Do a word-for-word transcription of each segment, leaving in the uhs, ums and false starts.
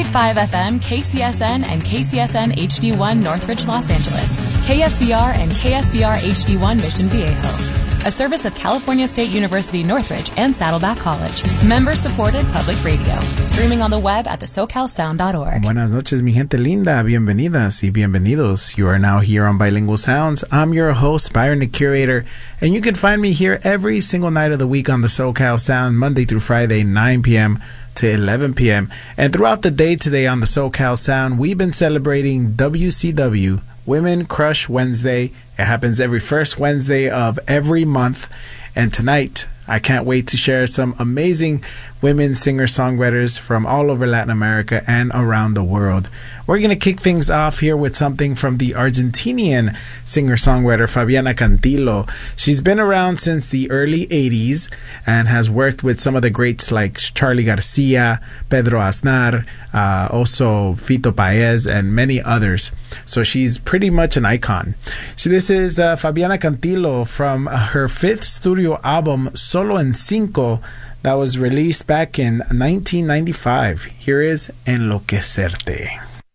five F M, K C S N, and K C S N H D one Northridge, Los Angeles, K S B R and K S B R H D one Mission Viejo. A service of California State University Northridge and Saddleback College. Member-supported public radio. Streaming on the web at the socal sound dot org. Buenas noches, mi gente linda. Bienvenidas y bienvenidos. You are now here on Bilingual Sounds. I'm your host, Byron the Curator, and you can find me here every single night of the week on the SoCal Sound, Monday through Friday, nine p.m. to eleven p.m. And throughout the day today on the SoCal Sound, we've been celebrating W C W, Women Crush Wednesday. It happens every first Wednesday of every month. And tonight, I can't wait to share some amazing women singer-songwriters from all over Latin America and around the world. We're going to kick things off here with something from the Argentinian singer-songwriter Fabiana Cantilo. She's been around since the early eighties and has worked with some of the greats like Charly Garcia, Pedro Aznar, uh, also Fito Paez, and many others. So she's pretty much an icon. So this is uh, Fabiana Cantilo from her fifth studio album, Solo en Cinco, that was released back in nineteen ninety-five. Here is Enloquecerte.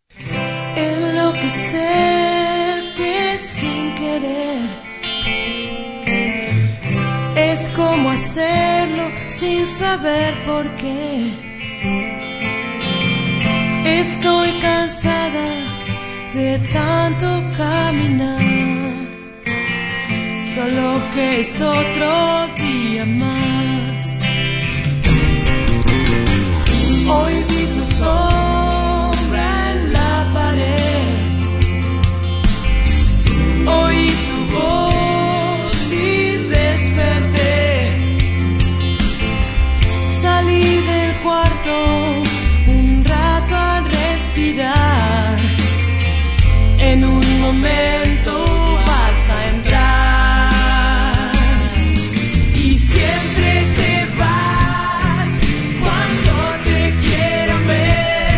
Enloquecerte sin querer es como hacerlo sin saber por qué. Estoy cansada de tanto caminar, solo que es otro día más. Hoy vi tu sombra en la pared, oí tu voz y desperté. Salí del cuarto un rato a respirar. En un momento vas a entrar y siempre te vas cuando te quiero ver.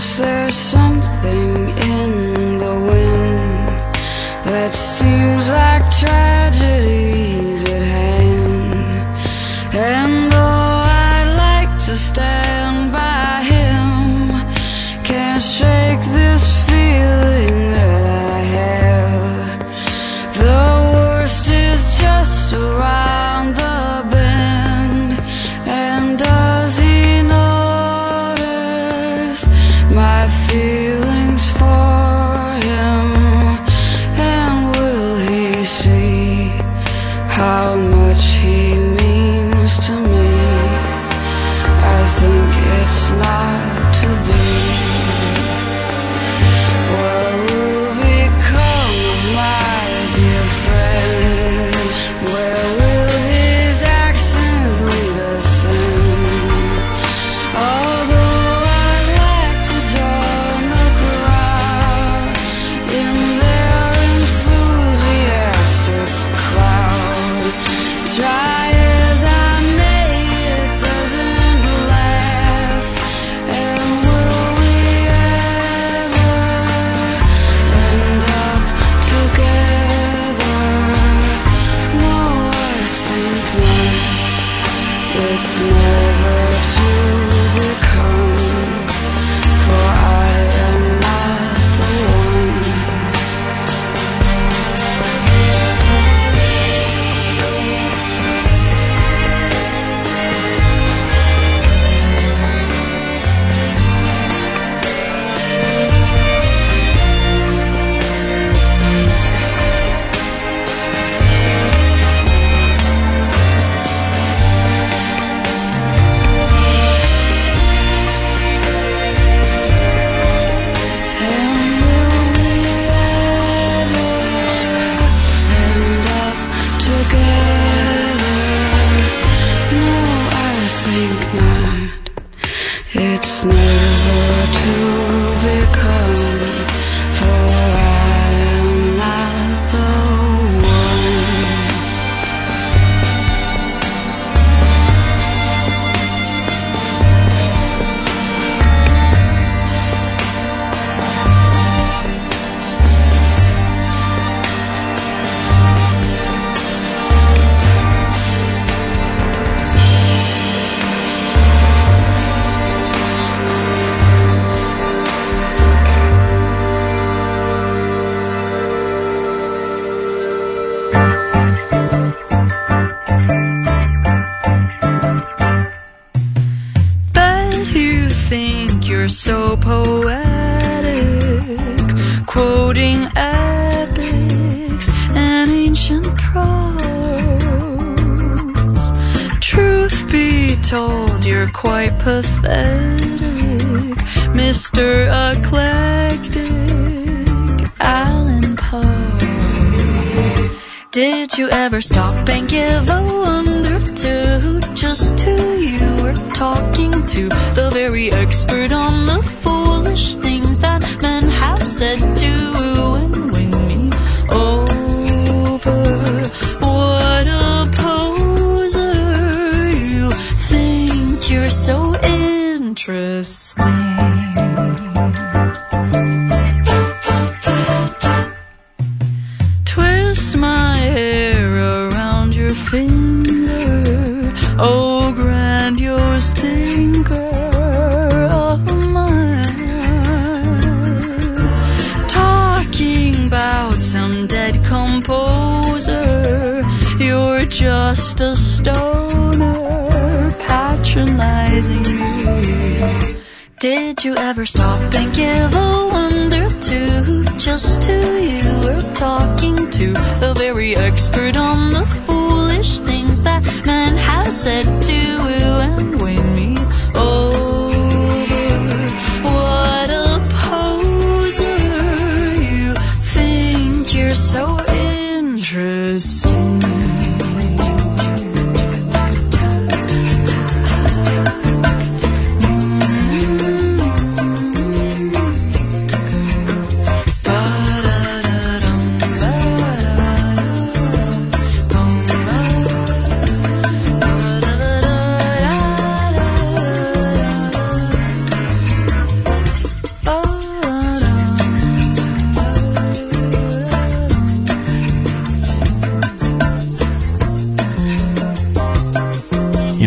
'cause there's something in the wind that seems like tragedies at hand. And though I'd like to stand by him, can't shake this feeling that I have. The worst is just around the bend, and does he notice my feelings for him? And will he see how much he means to me? I think it's not to be. What will become of my dear friend? Where will his actions lead us in? Although I'd like to join the crowd in their enthusiastic cloud, try as I may, it doesn't last. And will we ever end up together? No, I think not. It's never to become, for I am not the one. And will we ever end up together? No, I think not. It's never to become, for I am not the one. Bet you think you're so poetic, quoting epics and ancient prose. Truth be told, you're quite pathetic, Mister Eclectic Alan Poe. Did you ever stop and give a wonder to just who you were talking to? The very expert on the foolish things that men have said to and win me over. What a poser, you think you're so interesting. Twist my hair around your finger, oh grandiose thinker of mine. Talking about some dead composer, you're just a stoner patronizing me. Did you ever stop and give a wonder to just who you were talking to? The very expert on the foolish things that men have said to and win me over. What a poser, you think you're so interesting.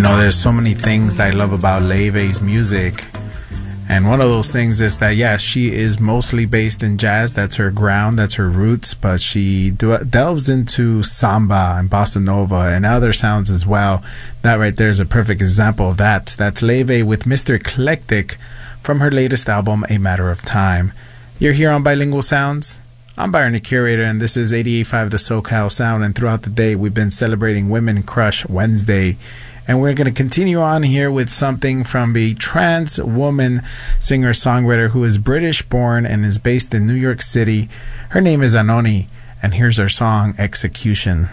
know, there's so many things that I love about Leive's music. And one of those things is that, yeah, she is mostly based in jazz. That's her ground. That's her roots. But she do- delves into samba and bossa nova and other sounds as well. That right there is a perfect example of that. That's Leive with Mister Eclectic from her latest album, A Matter of Time. You're here on Bilingual Sounds. I'm Byron the Curator, and this is eighty-eight point five The SoCal Sound. And throughout the day, we've been celebrating Women Crush Wednesday. And we're going to continue on here with something from a trans woman singer-songwriter who is British-born and is based in New York City. Her name is Anoni, and here's her song, Execution.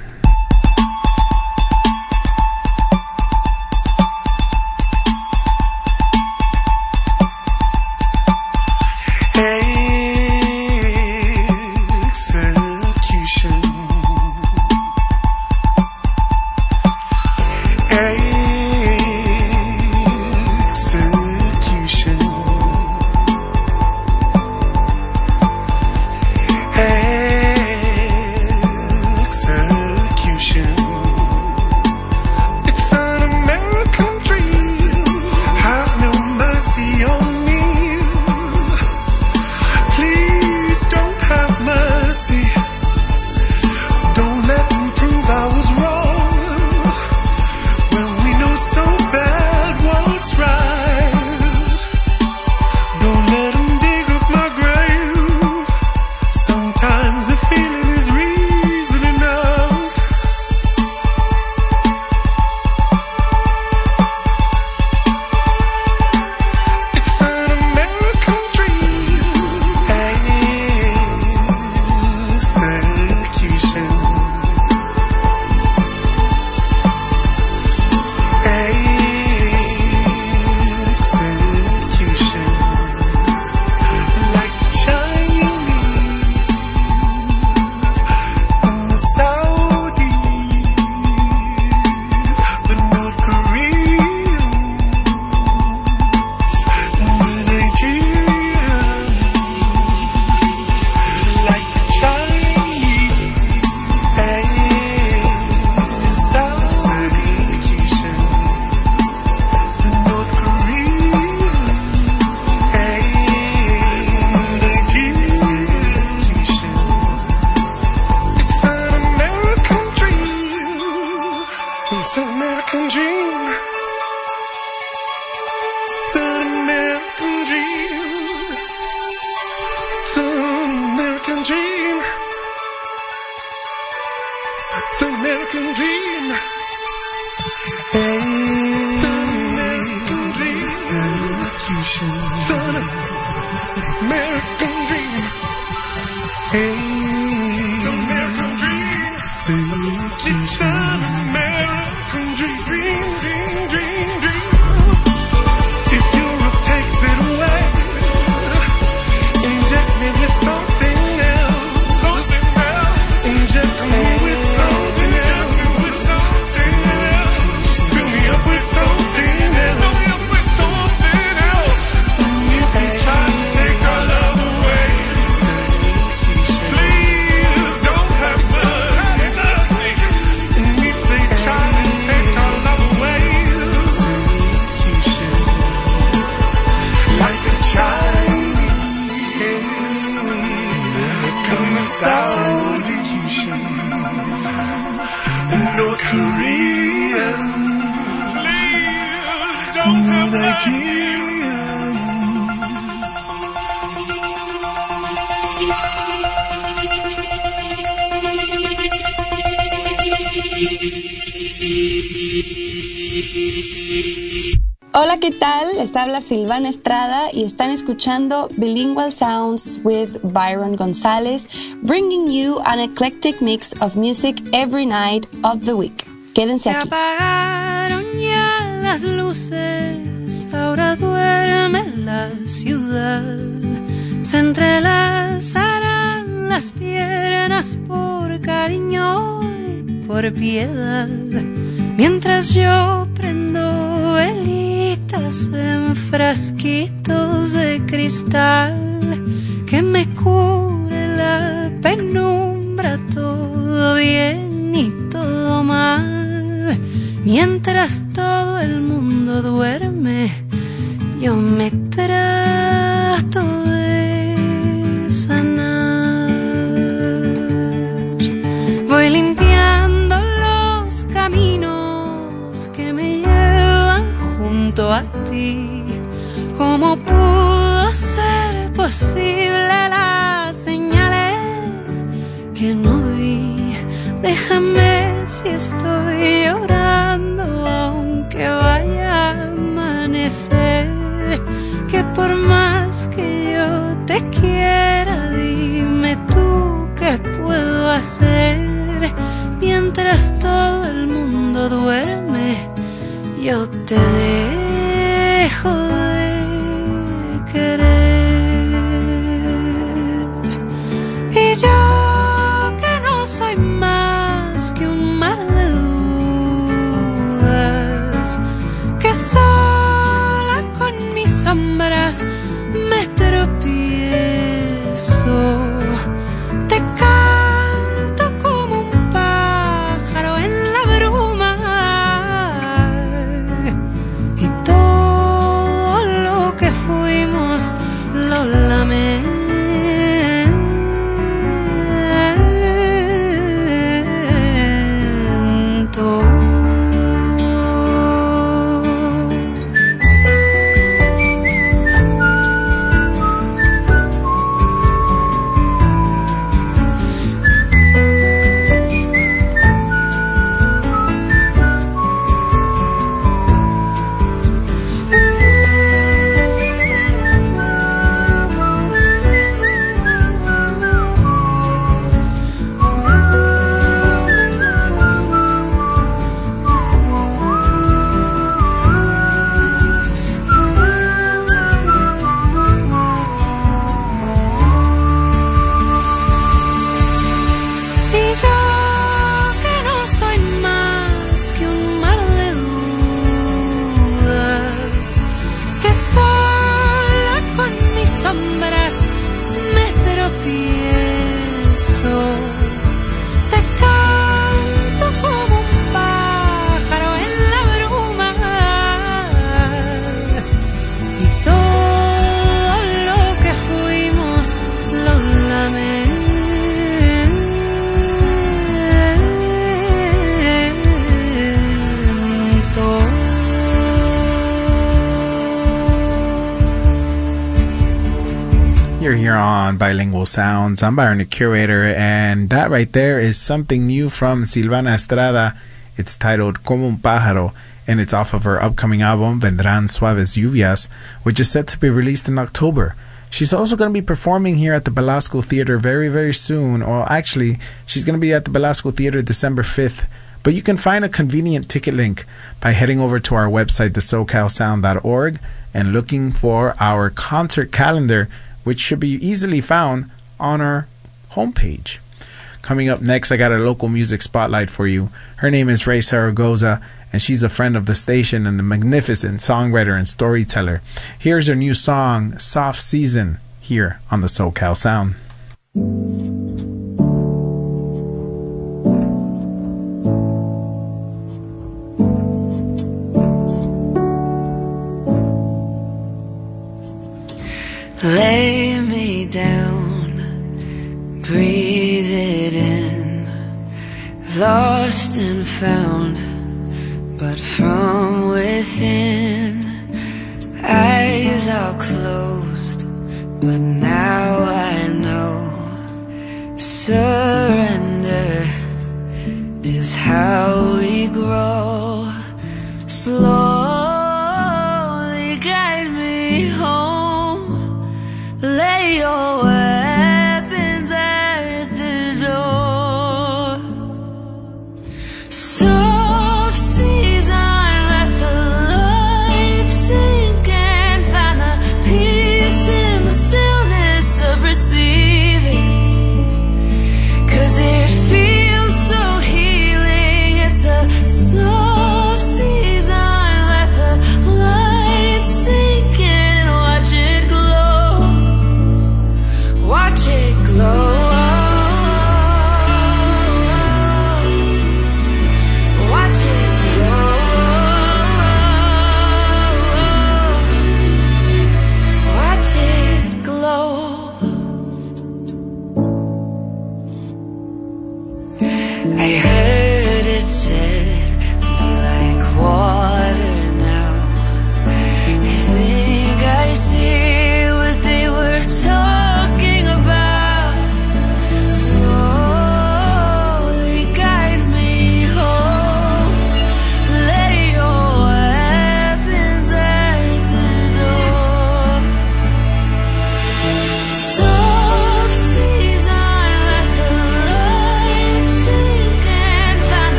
Hola, ¿qué tal? Les habla Silvana Estrada y están escuchando Bilingual Sounds with Byron González, bringing you an eclectic mix of music every night of the week. Quédense aquí. Se apagaron ya las luces, ahora duerme la ciudad. Se entrelazarán las piernas por cariño y por piedad, mientras yo prendo velitas en frasquitos de cristal que me cubre la penumbra, todo bien y todo mal, mientras todo el Déjame si estoy llorando, aunque vaya a amanecer. Que por más que yo te quiera, dime tú qué puedo hacer. Mientras todo el mundo duerme, yo te dejo de querer. Y yo que no soy más que un mar de dudas, que sola con mis sombras me tropiezo. Te canto como un pájaro en la bruma, y todo lo que fuimos lo lamento. Here on Bilingual Sounds. I'm Byron, the curator, and that right there is something new from Silvana Estrada. It's titled Como un Pájaro, and it's off of her upcoming album, Vendrán Suaves Lluvias, which is set to be released in October. She's also going to be performing here at the Belasco Theater very, very soon. Well, actually, she's going to be at the Belasco Theater December fifth. But you can find a convenient ticket link by heading over to our website, the socal sound dot org, and looking for our concert calendar, which should be easily found on our homepage. Coming up next, I got a local music spotlight for you. Her name is Ray Zaragoza, and she's a friend of the station and a magnificent songwriter and storyteller. Here's her new song, Soft Season, here on the SoCal Sound. Lay me down, breathe it in, lost and found, but from within. Eyes are closed, but now I know surrender is how we grow. Slowly guide me home. Lay your weapons at the door. Soft season, let the light sink and find the peace in the stillness of receiving. 'Cause it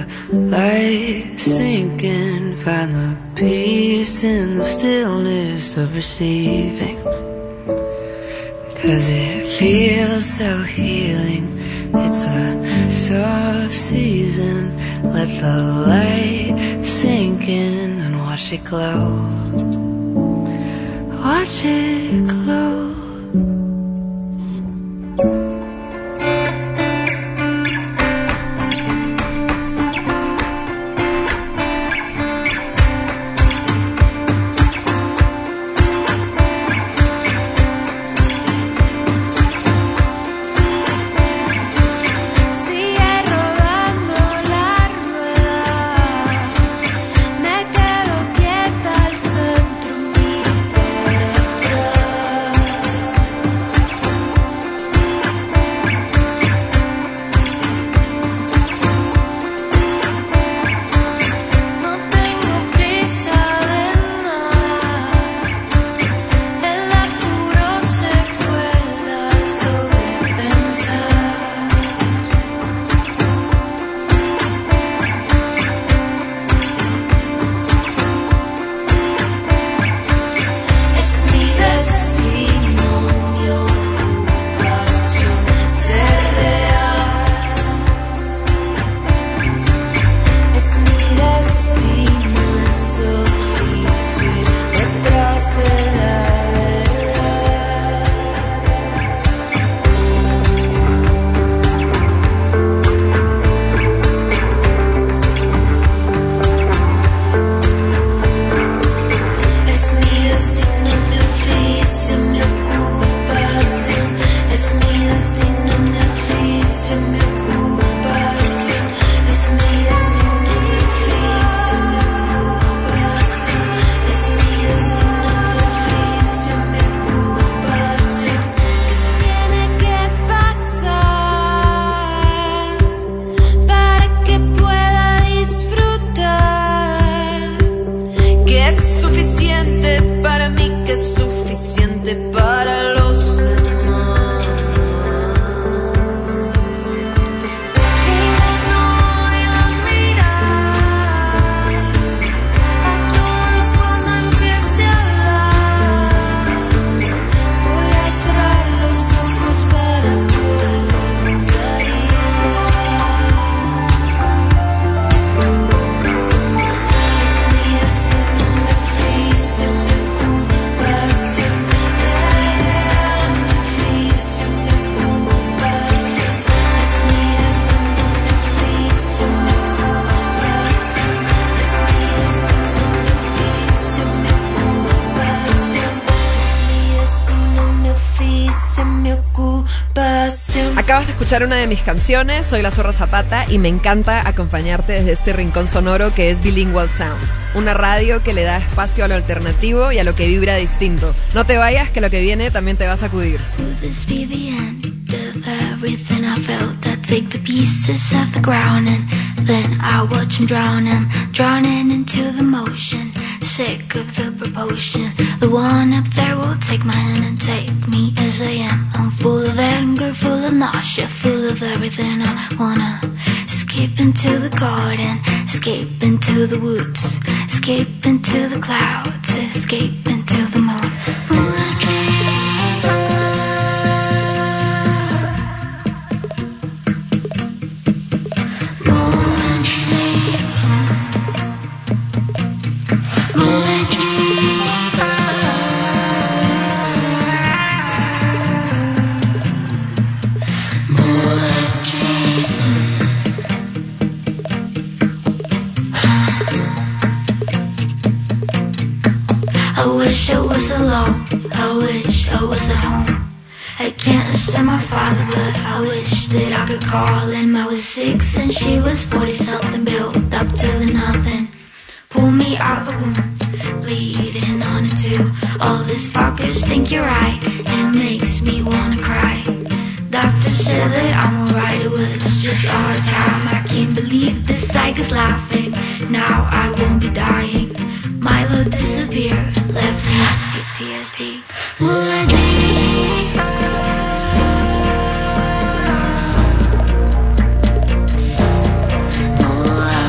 the light sink in, find the peace in the stillness of receiving. Cause it feels so healing, it's a soft season. Let the light sink in and watch it glow. Watch it glow. Acabas de escuchar una de mis canciones, soy la Zorra Zapata y me encanta acompañarte desde este rincón sonoro que es Bilingual Sounds, una radio que le da espacio a lo alternativo y a lo que vibra distinto. No te vayas, que lo que viene también te va a sacudir. Everything I felt, I take the pieces of the ground and then I watch them drowning, drowning into the motion. Sick of the proportion. The one up there will take my hand and take me as I am. I'm full of anger, full of nausea, full of everything I wanna. Escape into the garden, escape into the woods, escape into the clouds, escape into the moon. I wish I was alone, I wish I was at home. I can't stand my father, but I wish that I could call him. I was six and she was forty-something, built up to the nothing. Pull me out of the womb, bleeding on it too. All these fuckers think you're right, it makes me wanna cry. Doctor said that I'm alright, it was just our time. I can't believe the psych is laughing, now I won't be dying. Milo disappeared, left me P T S D. More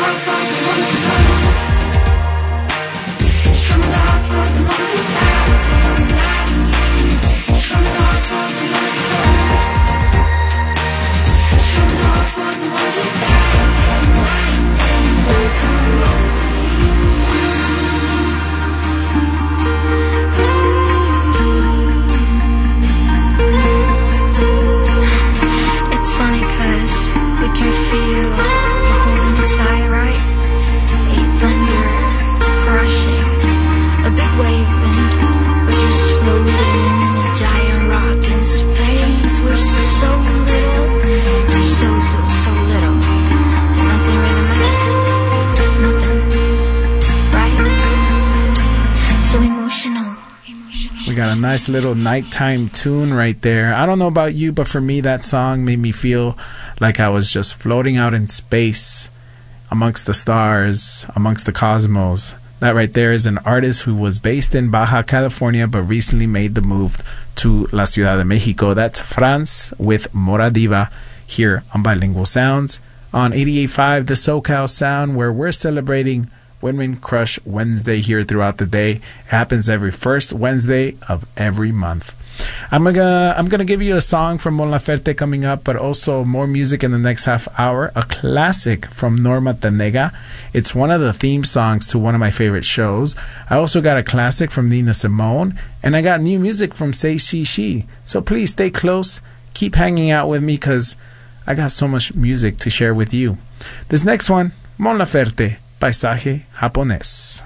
Nice little nighttime tune right there. I don't know about you, but for me, that song made me feel like I was just floating out in space amongst the stars, amongst the cosmos. That right there is an artist who was based in Baja California, but recently made the move to La Ciudad de Mexico. That's Franz with Moradiva here on Bilingual Sounds on eighty-eight point five, the SoCal Sound, where we're celebrating Women Crush Wednesday here throughout the day. It happens every first Wednesday of every month. I'm gonna I'm gonna give you a song from Mon Laferte coming up, but also more music in the next half hour. A classic from Norma Tanega. It's one of the theme songs to one of my favorite shows. I also got a classic from Nina Simone, and I got new music from Say She She. So please stay close, keep hanging out with me, because I got so much music to share with you. This next one, Mon Laferte, Paisaje Japonés.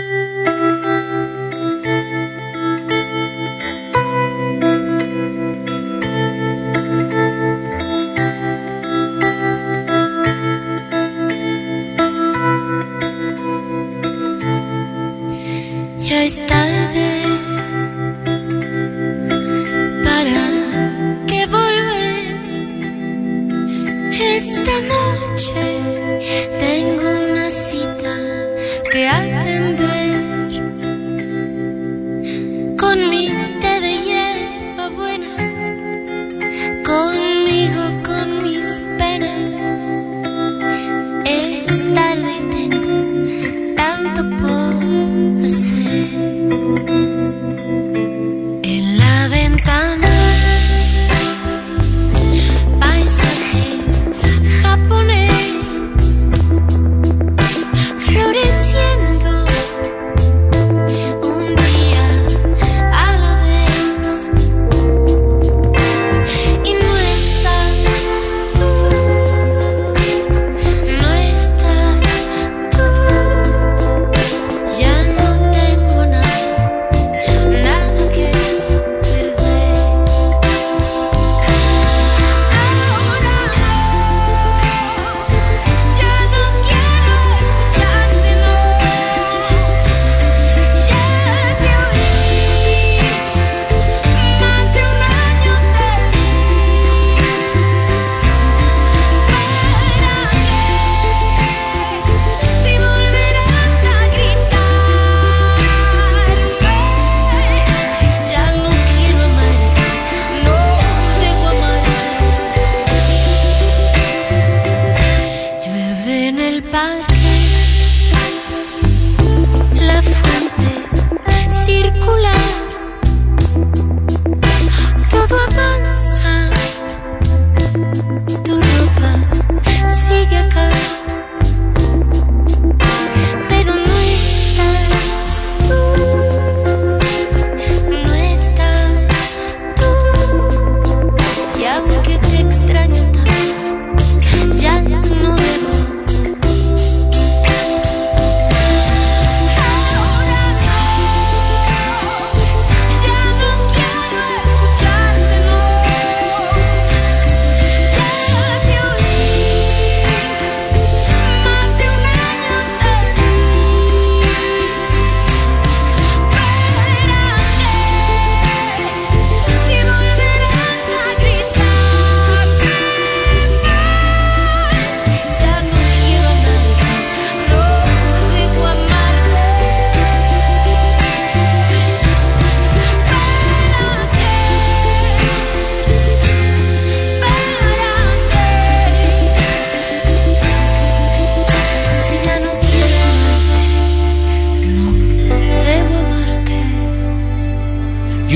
Ya es tarde para que volver. Esta noche tengo una cita que atender con mi té de hierba buena, conmigo, con mis penas. Es tarde y tengo tanto por hacer. En la ventana, paisaje japonés, floreciendo un día a la vez. Y no estás tú, no estás tú. Ya no tengo nada, nada que perder. Ahora no, ya no quiero escucharte, no. Ya te oí, más de un año te vi. Espérame, si volverás a gritarme, ya no quiero amarte, no debo amarte. Llueve en el parque, la fuente circular, todo avanza, tu ropa sigue acá, pero no estás tú, no estás tú. Y aunque te extraño tanto, ya no debo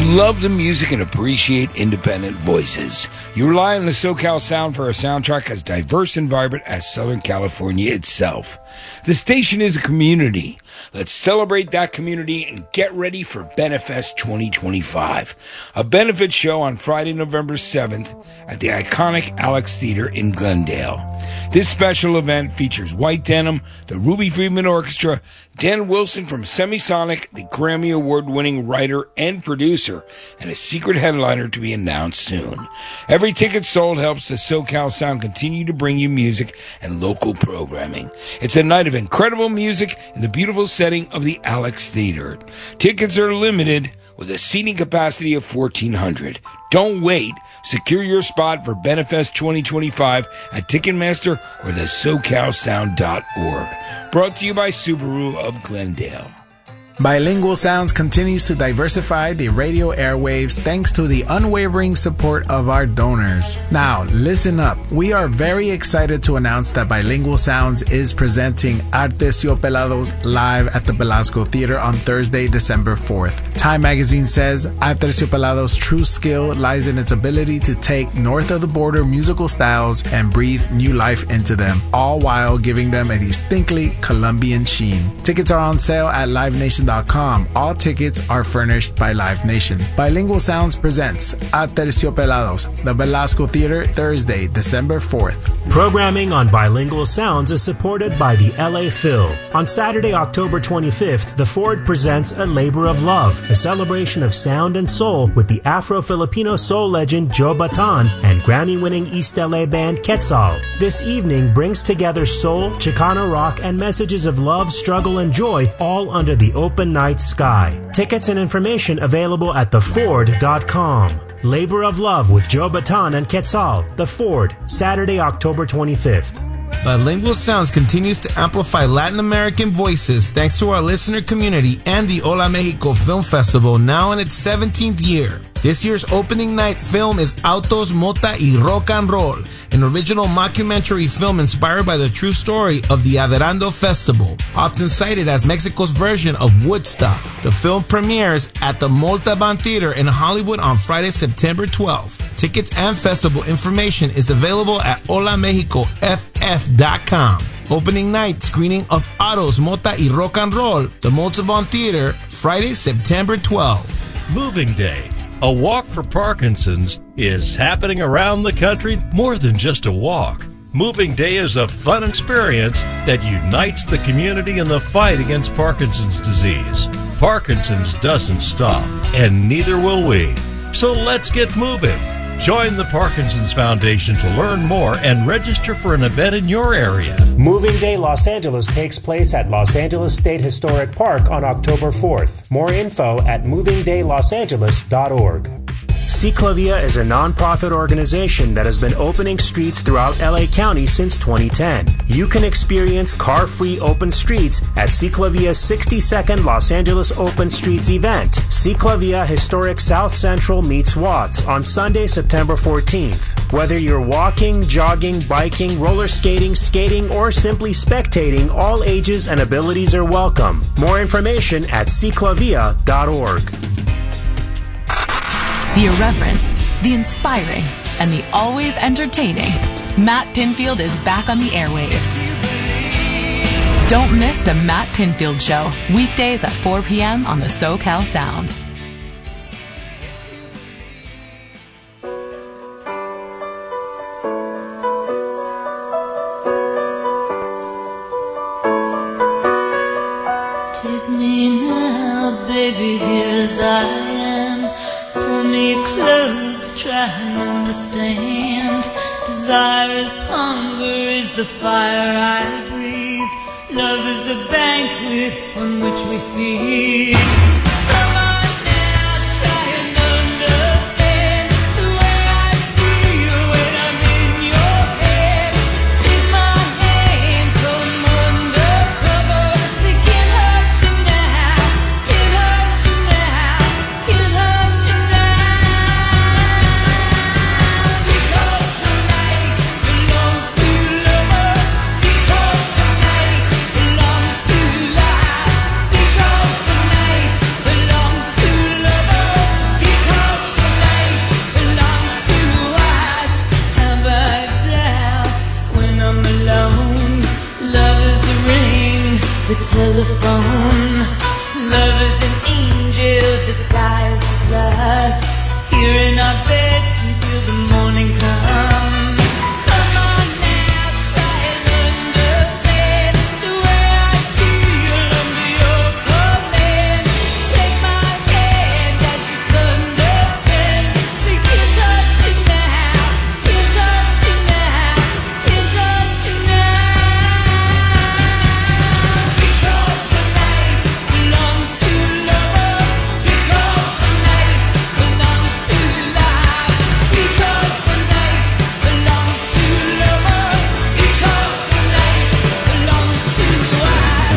love the music and appreciate independent voices. You rely on the SoCal Sound for a soundtrack as diverse and vibrant as Southern California itself. The station is a community. Let's celebrate that community and get ready for Benefest twenty twenty-five, a benefit show on Friday, November seventh at the iconic Alex Theater in Glendale. This special event features White Denim, the Ruby Friedman Orchestra, Dan Wilson from Semisonic, the Grammy Award-winning writer and producer, and a secret headliner to be announced soon. Every ticket sold helps the SoCal Sound continue to bring you music and local programming. It's a night of incredible music in the beautiful setting of the Alex Theater. Tickets are limited with a seating capacity of fourteen hundred. Don't wait. Secure your spot for Benefest twenty twenty-five at Ticketmaster or the socal sound dot org. Brought to you by Subaru of Glendale. Bilingual Sounds continues to diversify the radio airwaves thanks to the unwavering support of our donors. Now, listen up. We are very excited to announce that Bilingual Sounds is presenting Aterciopelados live at the Belasco Theater on Thursday, December fourth. Time magazine says Aterciopelados' true skill lies in its ability to take north of the border musical styles and breathe new life into them, all while giving them a distinctly Colombian sheen. Tickets are on sale at live nation dot com. All tickets are furnished by Live Nation. Bilingual Sounds presents Aterciopelados, the Belasco Theater, Thursday, December fourth. Programming on Bilingual Sounds is supported by the L A Phil. On Saturday, October twenty-fifth, the Ford presents A Labor of Love, a celebration of sound and soul with the Afro-Filipino soul legend Joe Bataan and Grammy-winning East L A band Quetzal. This evening brings together soul, Chicano rock, and messages of love, struggle, and joy, all under the open night sky. Tickets and information available at the ford dot com. Labor of Love with Joe Bataan and Quetzal. The Ford, Saturday, October twenty-fifth. Bilingual Sounds continues to amplify Latin American voices thanks to our listener community and the Hola Mexico Film Festival, now in its seventeenth year. This year's opening night film is Autos, Mota y Rock and Roll, an original mockumentary film inspired by the true story of the Averando Festival, often cited as Mexico's version of Woodstock. The film premieres at the Montalban Theater in Hollywood on Friday, September twelfth. Tickets and festival information is available at hola mexico f f dot com. Opening night screening of Autos, Mota y Rock and Roll, the Montalban Theater, Friday, September twelfth. Moving Day. A Walk for Parkinson's is happening around the country, more than just a walk. Moving Day is a fun experience that unites the community in the fight against Parkinson's disease. Parkinson's doesn't stop, and neither will we. So let's get moving. Join the Parkinson's Foundation to learn more and register for an event in your area. Moving Day Los Angeles takes place at Los Angeles State Historic Park on October fourth. More info at moving day los angeles dot org. Ciclavia is a nonprofit organization that has been opening streets throughout L A County since twenty ten. You can experience car-free open streets at Ciclavia's sixty-second Los Angeles Open Streets event, Ciclavia Historic South Central meets Watts, on Sunday, September fourteenth. Whether you're walking, jogging, biking, roller skating, skating, or simply spectating, all ages and abilities are welcome. More information at ciclavia dot org. The irreverent, the inspiring, and the always entertaining, Matt Pinfield is back on the airwaves. Don't miss the Matt Pinfield Show, weekdays at four p.m. on the SoCal Sound. Take me now, baby, here as I am. Pull me close, try and understand. Desire is hunger, is the fire I breathe. Love is a banquet on which we feed. Come on now, try and understand the way I feel when I'm in your head. Take my hand, come undercover. They can't hurt you now, can't hurt you now, can't hurt you now. Because the night belongs to lovers. Because the night belongs to life. Because the night the telephone. Love is an angel disguised as lust, here in our bed until the morning comes. Come on now, try and understand the way I feel under your command. Take my hand as the sun descends. We can't touch you now, can't touch you now, can't touch you now. Because the night belongs to lovers, because the night belongs to life, because the night belongs to lovers, because the night belongs to us.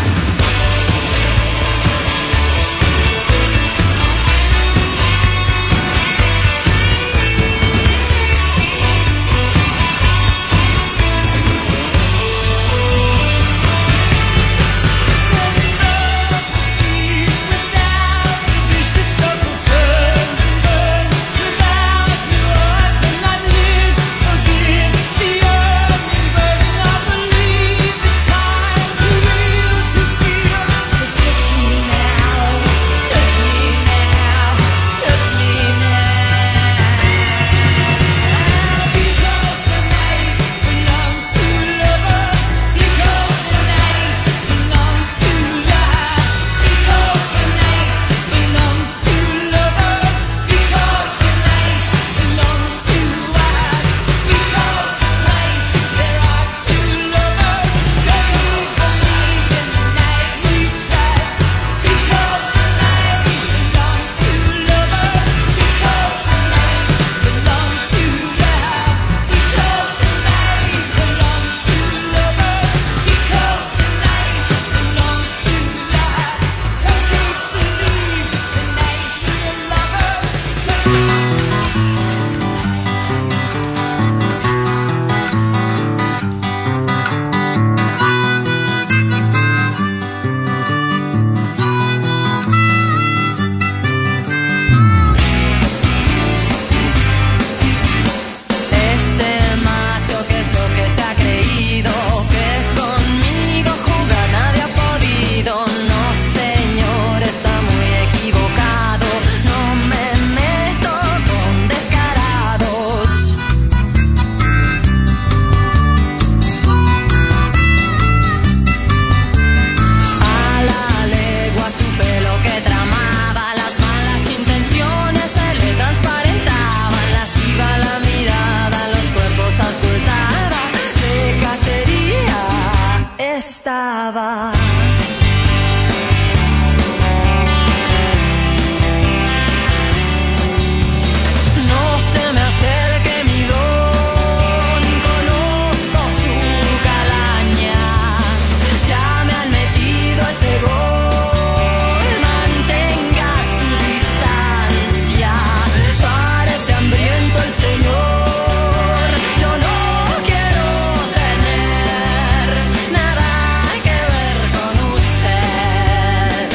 Ese macho que es lo que se ha creído, que conmigo jugar nadie ha podido. No, señor, está muy equivocado. No me meto con descarados. A la legua supe lo que tramaba, las malas intenciones se le transparentaban. La siga la mirada, los cuerpos auscultaba, de cacería estaba. No se me acerque mi don, conozco su calaña. Ya me han metido ese gol, mantenga su distancia. Parece hambriento el señor, yo no quiero tener nada que ver con usted.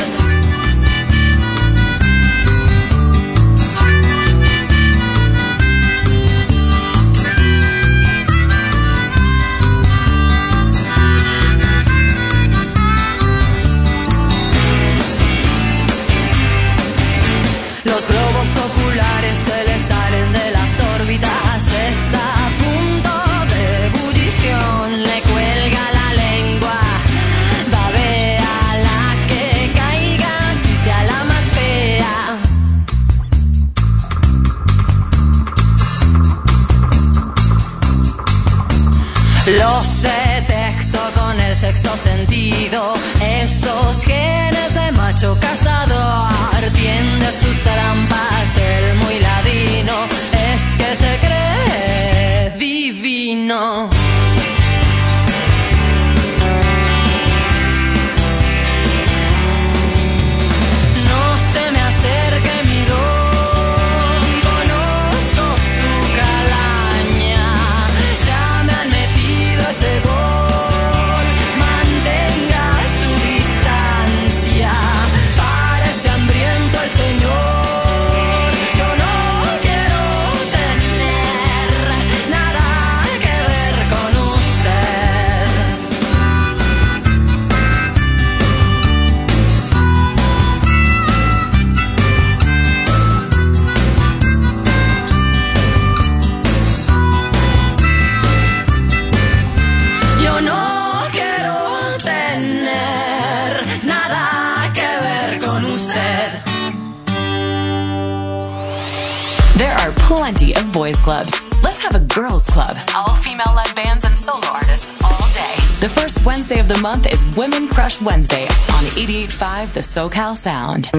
Los globos oculares se le salen de las órbitas, está a punto de ebullición, le cuelga la lengua, babea la que caiga, si sea la más fea. Los detecto con el sexto sentido, esos genes de macho cazador. Tiende sus trampas el muy ladino, es que se cree divino. No se me acerque mi don, conozco su calaña. Ya me han metido ese gol, mantenga su distancia. Parece hambriento el señor, yo no quiero tener nada que ver con plenty of boys clubs. Let's have a girls club. All female-led bands and solo artists all day. The first Wednesday of the month is Women Crush Wednesday on eighty-eight point five The SoCal Sound.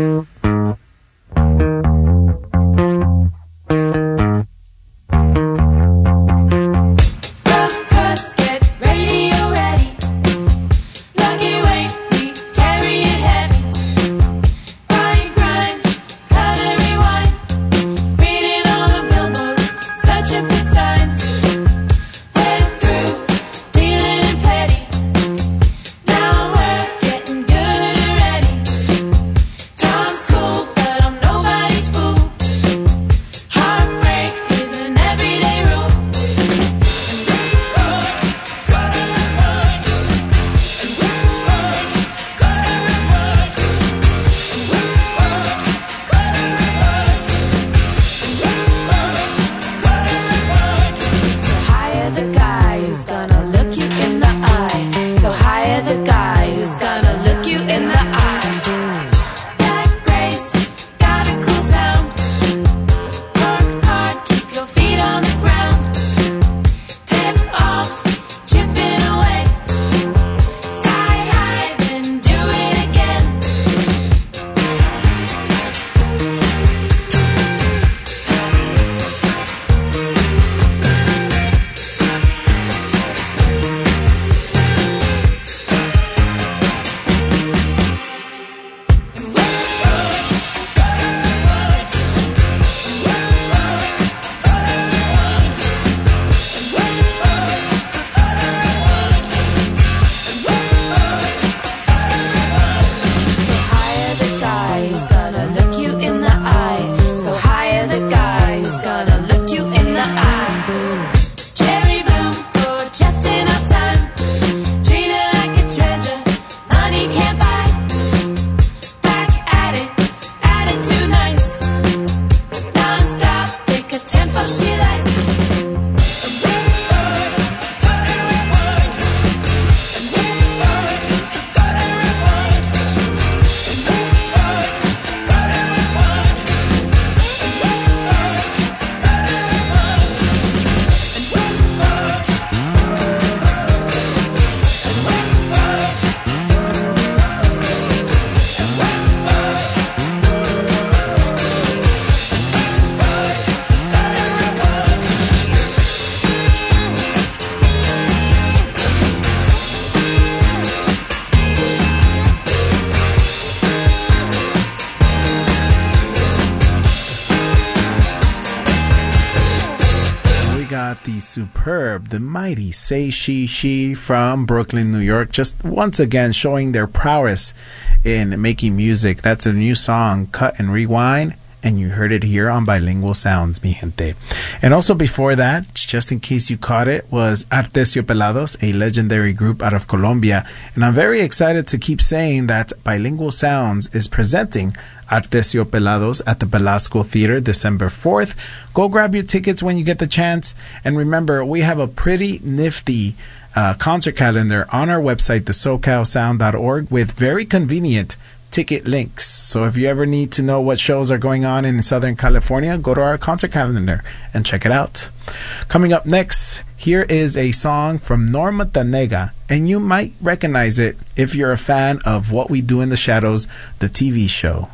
The superb, the mighty Say She She from Brooklyn, New York, just once again showing their prowess in making music. That's a new song, Cut and Rewind, and you heard it here on Bilingual Sounds, mi gente. And also before that, just in case you caught it, was Aterciopelados, a legendary group out of Colombia. And I'm very excited to keep saying that Bilingual Sounds is presenting Aterciopelados at the Belasco Theater December fourth. Go grab your tickets when you get the chance. And remember, we have a pretty nifty uh, concert calendar on our website, the socal sound dot org, with very convenient ticket links. So if you ever need to know what shows are going on in Southern California, go to our concert calendar and check it out. Coming up next, here is a song from Norma Tanega, and you might recognize it if you're a fan of What We Do in the Shadows, the T V show.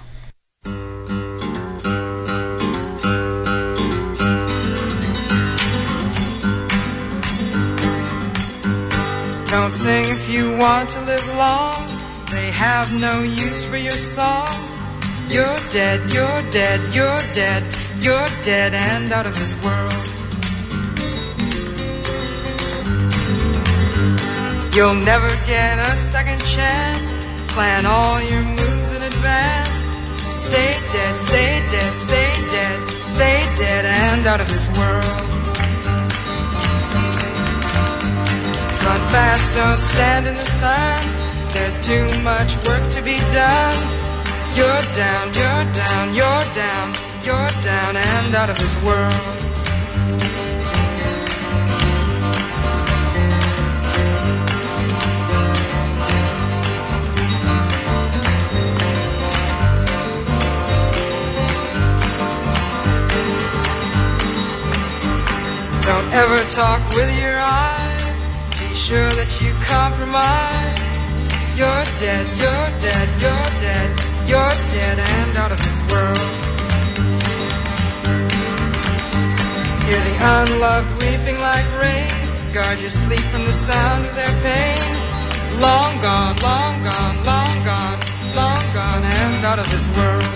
Don't sing if you want to live long. They have no use for your song. You're dead, you're dead, you're dead, you're dead and out of this world. You'll never get a second chance. Plan all your moves in advance. Stay dead, stay dead, stay dead, stay dead and out of this world. Run fast, don't stand in the sun. There's too much work to be done. You're down, you're down, you're down, you're down and out of this world. talk with your eyes. Be sure that you compromise. You're dead, you're dead, you're dead, you're dead and out of this world. Hear the unloved weeping like rain. Guard your sleep from the sound of their pain. Long gone, long gone, long gone, long gone and out of this world.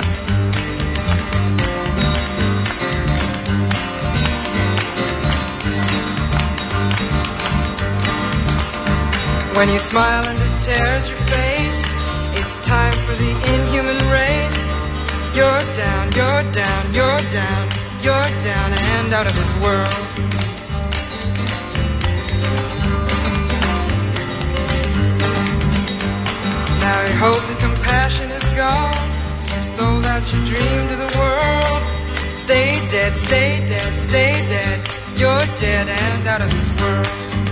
When you smile and it tears your face, it's time for the inhuman race. You're down, you're down, you're down, you're down and out of this world. Now your hope and compassion is gone. You've sold out your dream to the world. Stay dead, stay dead, stay dead. You're dead and out of this world.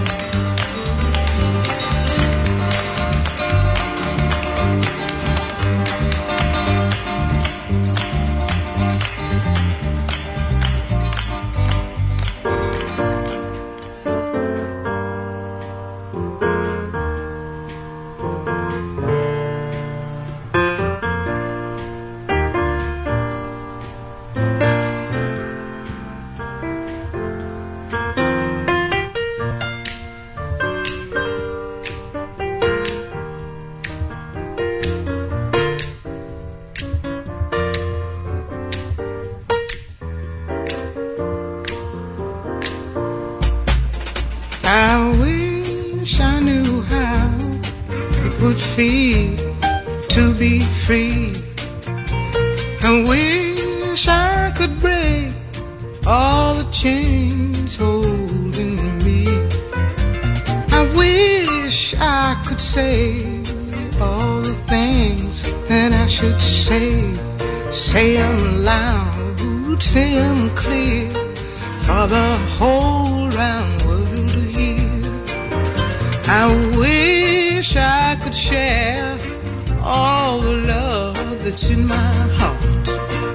To be free, I wish I could break all the chains holding me. I wish I could say all the things that I should say. Say them loud, say them clear, for the whole round world to hear. I wish I could share all the love that's in my heart.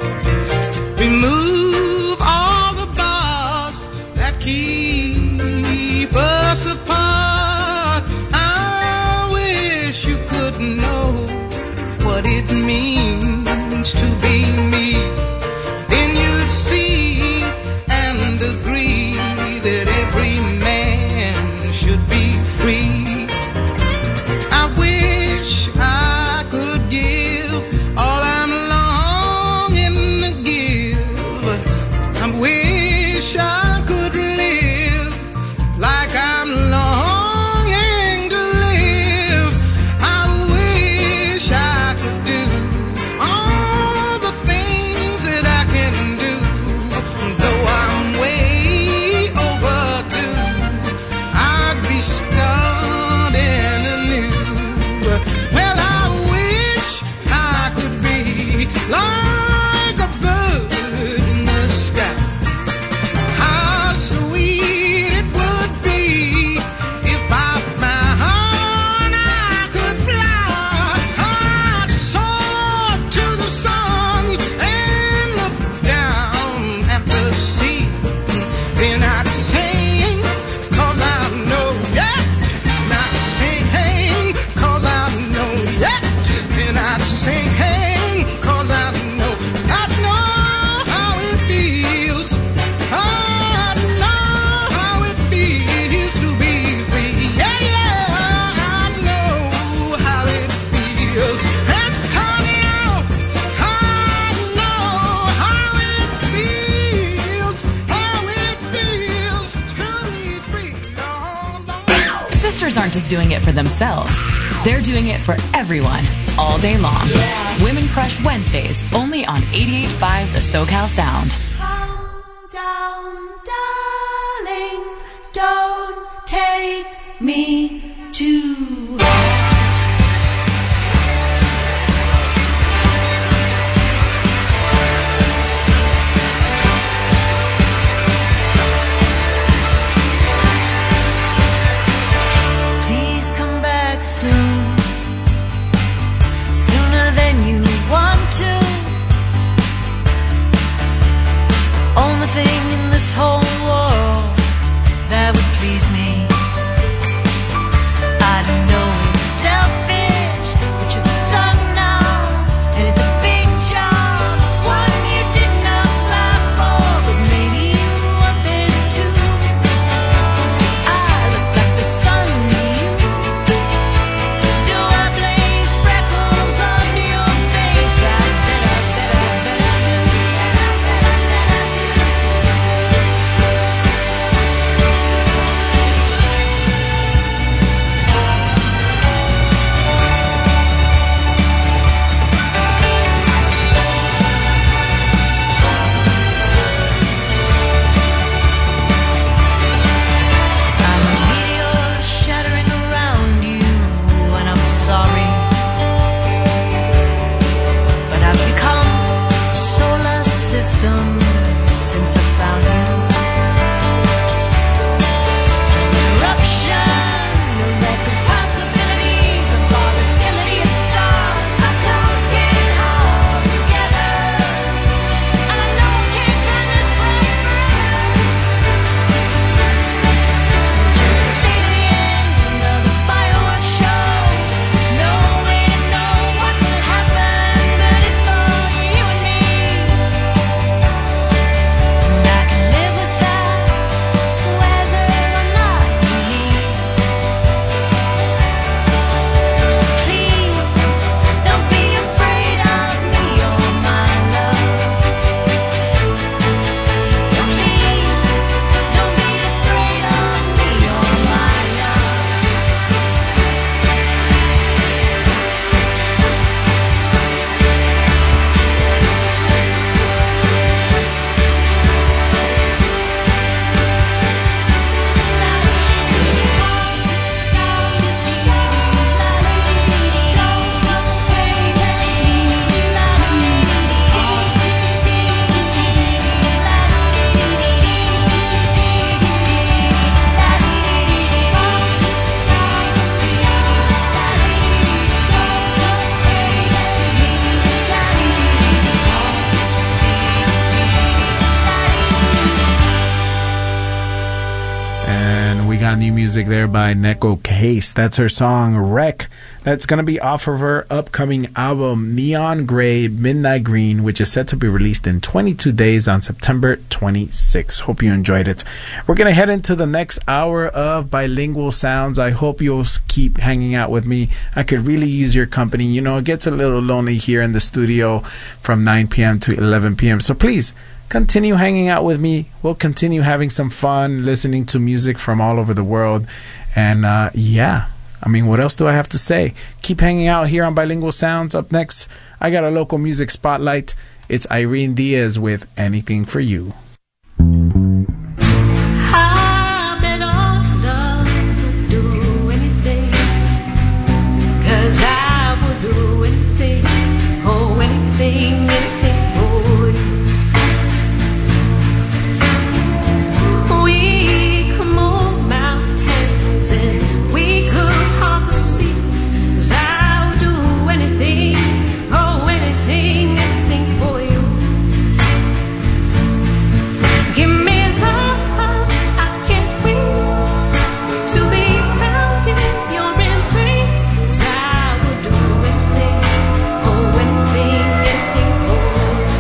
Remove all the bars that keep us apart. I wish you could know what it means to be me. Then you'd see and agree that every man should be free. Aren't just doing it for themselves. They're doing it for everyone, all day long. Yeah. Women Crush Wednesdays, only on eighty-eight point five The SoCal Sound. Calm down, darling, don't take me too hard. Soon, sooner than you want to. It's the only thing in this whole world new music there by Neko Case. That's her song Wreck. That's going to be off of her upcoming album Neon Gray Midnight Green, which is set to be released in twenty-two days on September twenty-sixth. Hope you enjoyed it. We're going to head into the next hour of Bilingual Sounds. I hope you'll keep hanging out with me. I could really use your company. You know, it gets a little lonely here in the studio from nine p.m. to eleven p.m. So please continue hanging out with me. We'll continue having some fun, listening to music from all over the world. And uh, yeah, I mean, what else do I have to say? Keep hanging out here on Bilingual Sounds. Up next, I got a local music spotlight. It's Irene Diaz with Anything for You. I bet all love would do anything, 'cause I would do anything, oh anything, anything for you. We could move mountains and we could haunt the seas, 'cause I would do anything, oh anything, anything for you. Give me love, I can't wait to be found in your embrace, 'cause I would do anything, oh anything, anything for you.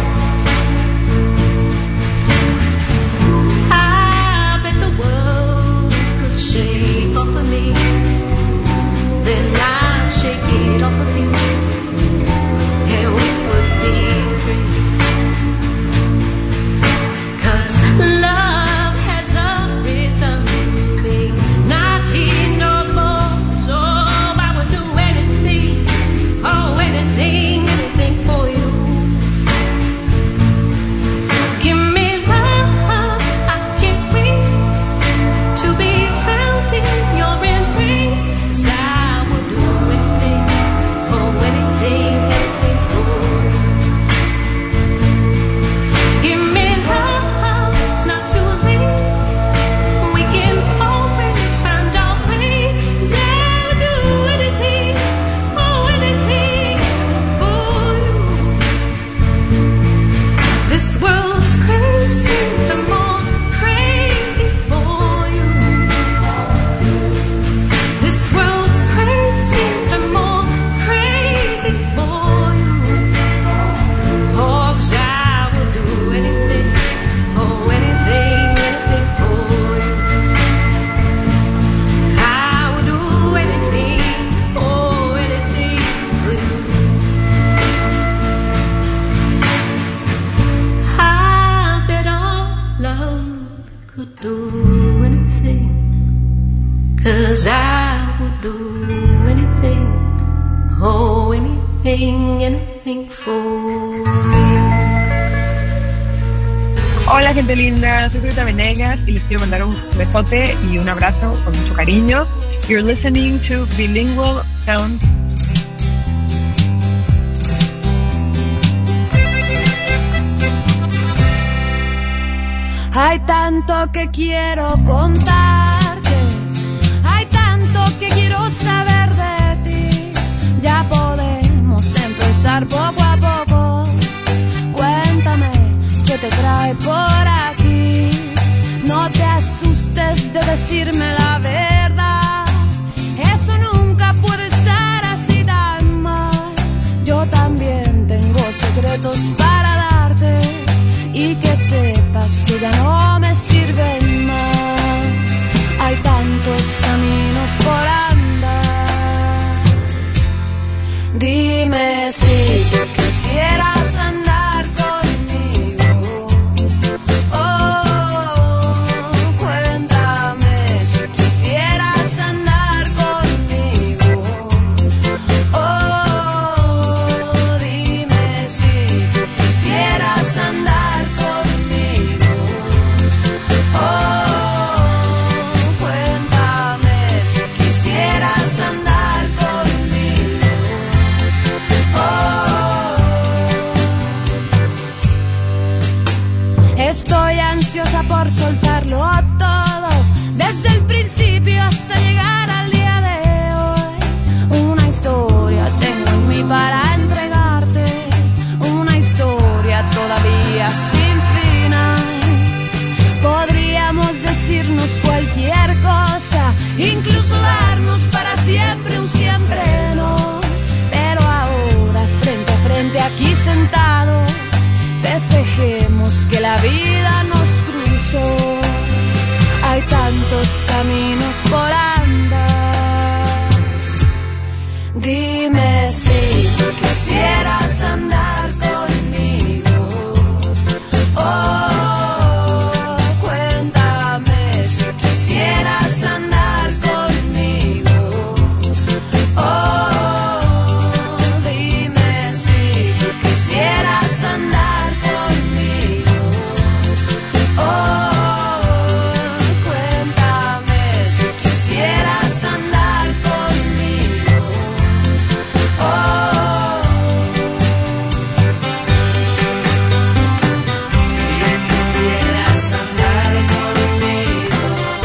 I bet the world could shake off of me, then I'd shake it off of you, and we would be free. 'Cause love has a rhythm in me, not in no more. So I would do anything, oh anything, anything for you. Give me love, I can't wait to be found in your embrace, 'cause I would do anything, oh anything, anything for you. Give me love, it's not too late, we can always find our way, 'cause I would do anything, oh anything for you. This world's crazy, I'm more crazy for you. This world's crazy, I'm more crazy for you. Oh, 'cause I would do anything, oh anything, anything for you. I would do anything, oh anything for you. I bet all love could do anything, 'cause I would do anything, oh anything, anything for you. Hola gente linda, soy Greta Venegas y les quiero mandar un besote y un abrazo con mucho cariño. You're listening to Bilingual Sounds. Hay tanto que quiero contarte, hay tanto que quiero saber de ti. Ya podemos empezar poco a poco. Cuéntame qué te trae por aquí. No te asustes de decirme la verdad, eso nunca puede estar así tan mal. Yo también tengo secretos para darte, y que sepas que ya no me sirven más. Hay tantos caminos por andar. Dime si tú quisieras andar conmigo. Oh, cuéntame si quisieras andar conmigo. Oh, dime si tú quisieras andar. Estoy ansiosa por soltarlo todo, desde el principio hasta llegar al día de hoy. Una historia tengo en mí para entregarte, una historia todavía sin final. Podríamos decirnos cualquier cosa, sentados, festejemos que la vida nos cruzó. Hay tantos caminos por andar. Dime si tú quisieras andar conmigo. Oh, cuéntame si quisieras andar conmigo. Oh, dime si tú quisieras andar conmigo. Oh, cuéntame si quisieras andar conmigo. Oh, si quisieras andar conmigo.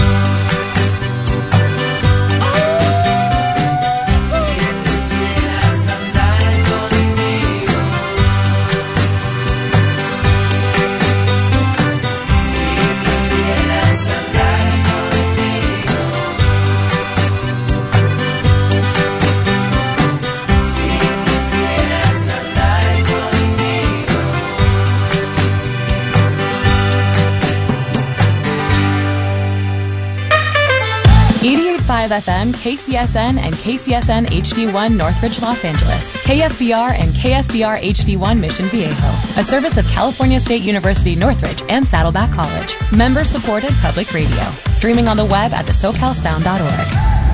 eighty-eight point five F M, K C S N, and K C S N H D one Northridge, Los Angeles. K S B R and K S B R H D one Mission Viejo. A service of California State University Northridge and Saddleback College. Member-supported public radio. Streaming on the web at the socal sound dot org.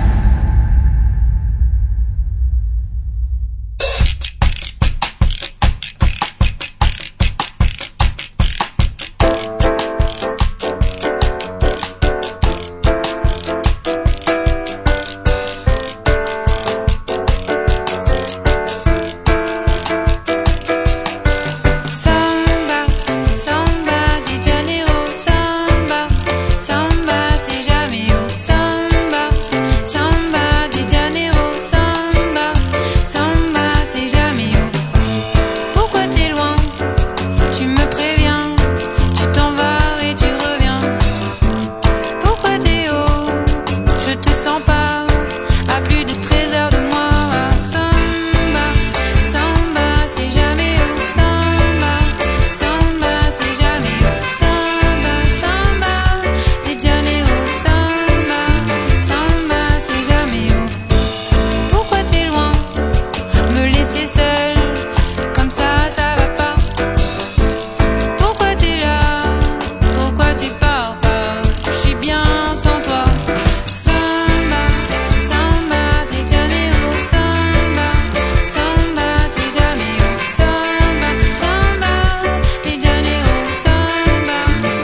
Samba, samba de Janeiro, samba, samba, c'est jamais au samba, samba de Janeiro, samba, samba, c'est jamais au. Pourquoi t'es loin? Tu me préviens, tu t'en vas et tu reviens. Pourquoi t'es haut? Je te sens pas à plus de treize heures de moi. Samba, samba, c'est jamais au samba, samba, c'est jamais au samba, samba, de Janeiro, samba, samba, c'est jamais au. Pourquoi t'es loin? Me laisser seule, comme ça, ça va pas. Pourquoi t'es là? Pourquoi tu pars pas? Je suis bien sans toi. Samba, samba, de Janeiro, samba, samba, c'est jamais au samba, samba, de Janeiro, samba.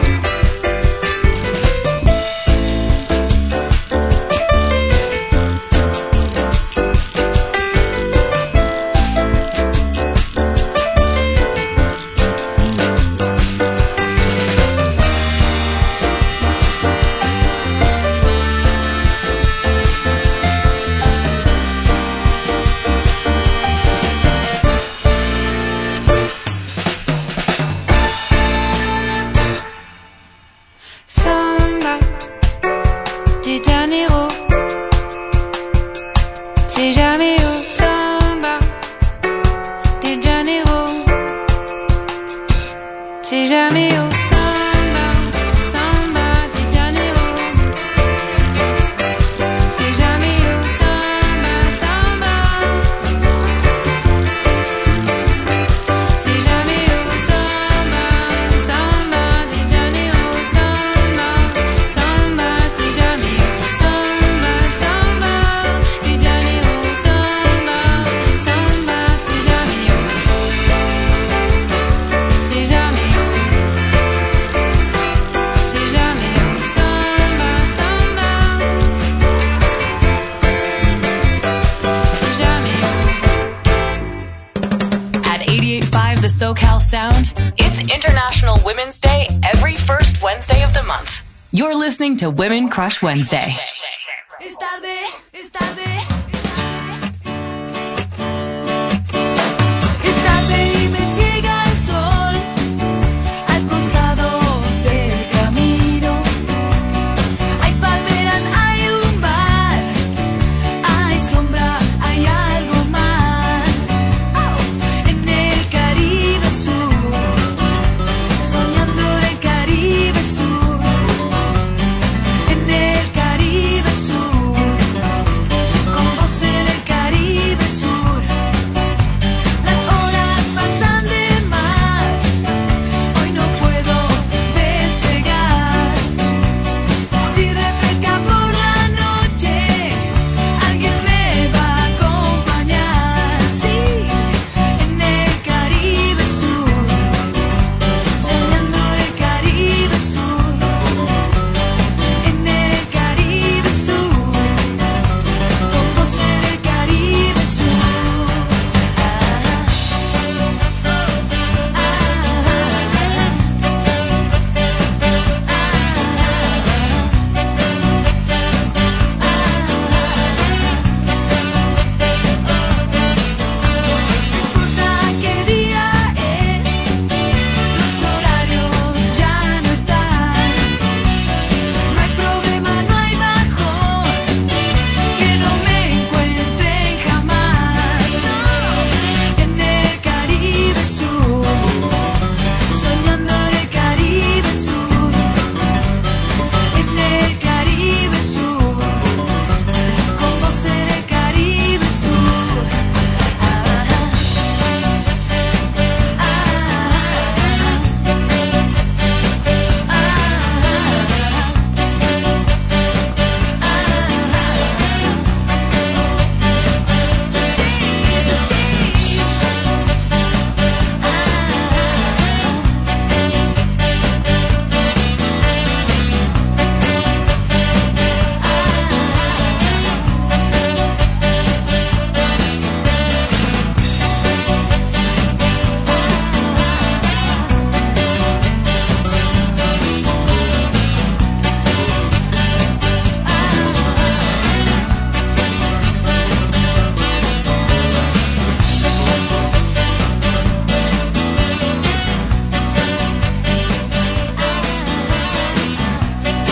Samba, de Janeiro, c'est jamais au samba, de Janeiro, c'est jamais au samba, samba, de Janeiro, c'est jamais au samba, samba, c'est jamais au samba, samba, de Janeiro, samba, samba, c'est jamais au samba, samba, de Janeiro, samba, samba, c'est jamais au, c'est jamais au, c'est jamais au samba, samba, c'est jamais au. At eighty-eight point five The SoCal Sound, it's International Women's Day every first Wednesday of the month. You're listening to Women Crush Wednesday. Es tarde, es tarde. Es tarde y me ciega el sol al costado del camino. Hay palmeras, hay un bar, hay sombra, hay algo más. Oh, en el Caribe.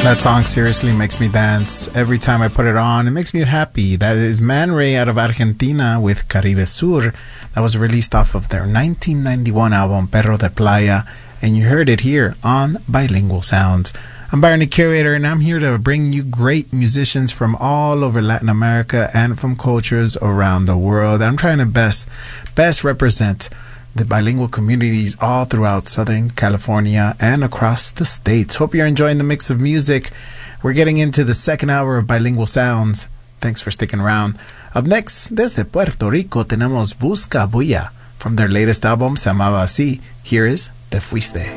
That song seriously makes me dance. Every time I put it on, it makes me happy. That is Man Ray out of Argentina with Caribe Sur. That was released off of their nineteen ninety-one album, Perro de Playa. And you heard it here on Bilingual Sounds. I'm Byron the Curator, and I'm here to bring you great musicians from all over Latin America and from cultures around the world. I'm trying to best, best represent the bilingual communities all throughout Southern California and across the states. Hope you're enjoying the mix of music. We're getting into the second hour of Bilingual Sounds. Thanks for sticking around. Up next, desde Puerto Rico, tenemos Busca Bulla. From their latest album, se llamaba así. Here is Te Fuiste.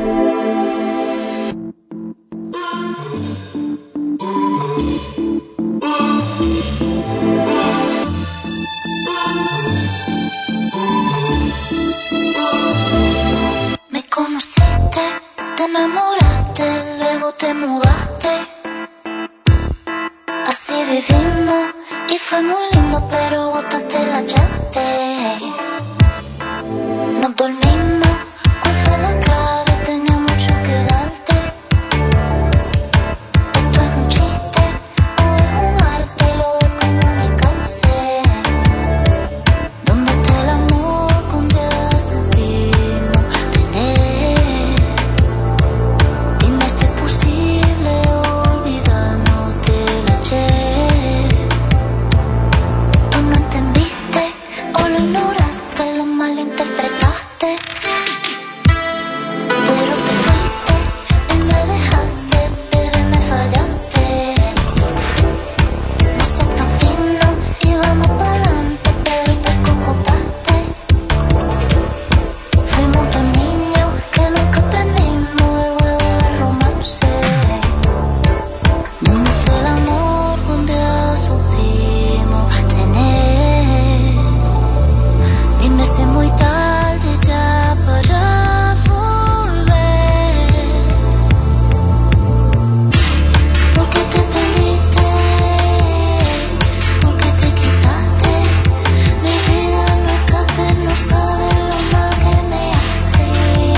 Te enamoraste, luego te mudaste. Así vivimos y fue muy lindo, pero botaste la llave. Nos dormimos, ¿cuál fue la clave? Tenía mucho que darte. Esto es un chiste o es un arte, lo de comunicarse. ¿Dónde está el amor que un día supimos tener? Si es posible olvidarnos del ayer. Tú no entendiste o lo ignoraste, lo malinterpretaste. Pero te fuiste y me dejaste, bebé, me fallaste. No seas tan fino y vamos para adelante, pero te cocotaste. Fuimos dos niños que nunca aprendimos el juego del romance. ¿Dónde está el amor que un día supimos tener? Dime si es muy tarde ya para volver. ¿Por qué te perdiste? ¿Por qué te quitaste? Mi vida no escape, no sabe lo mal que me hace.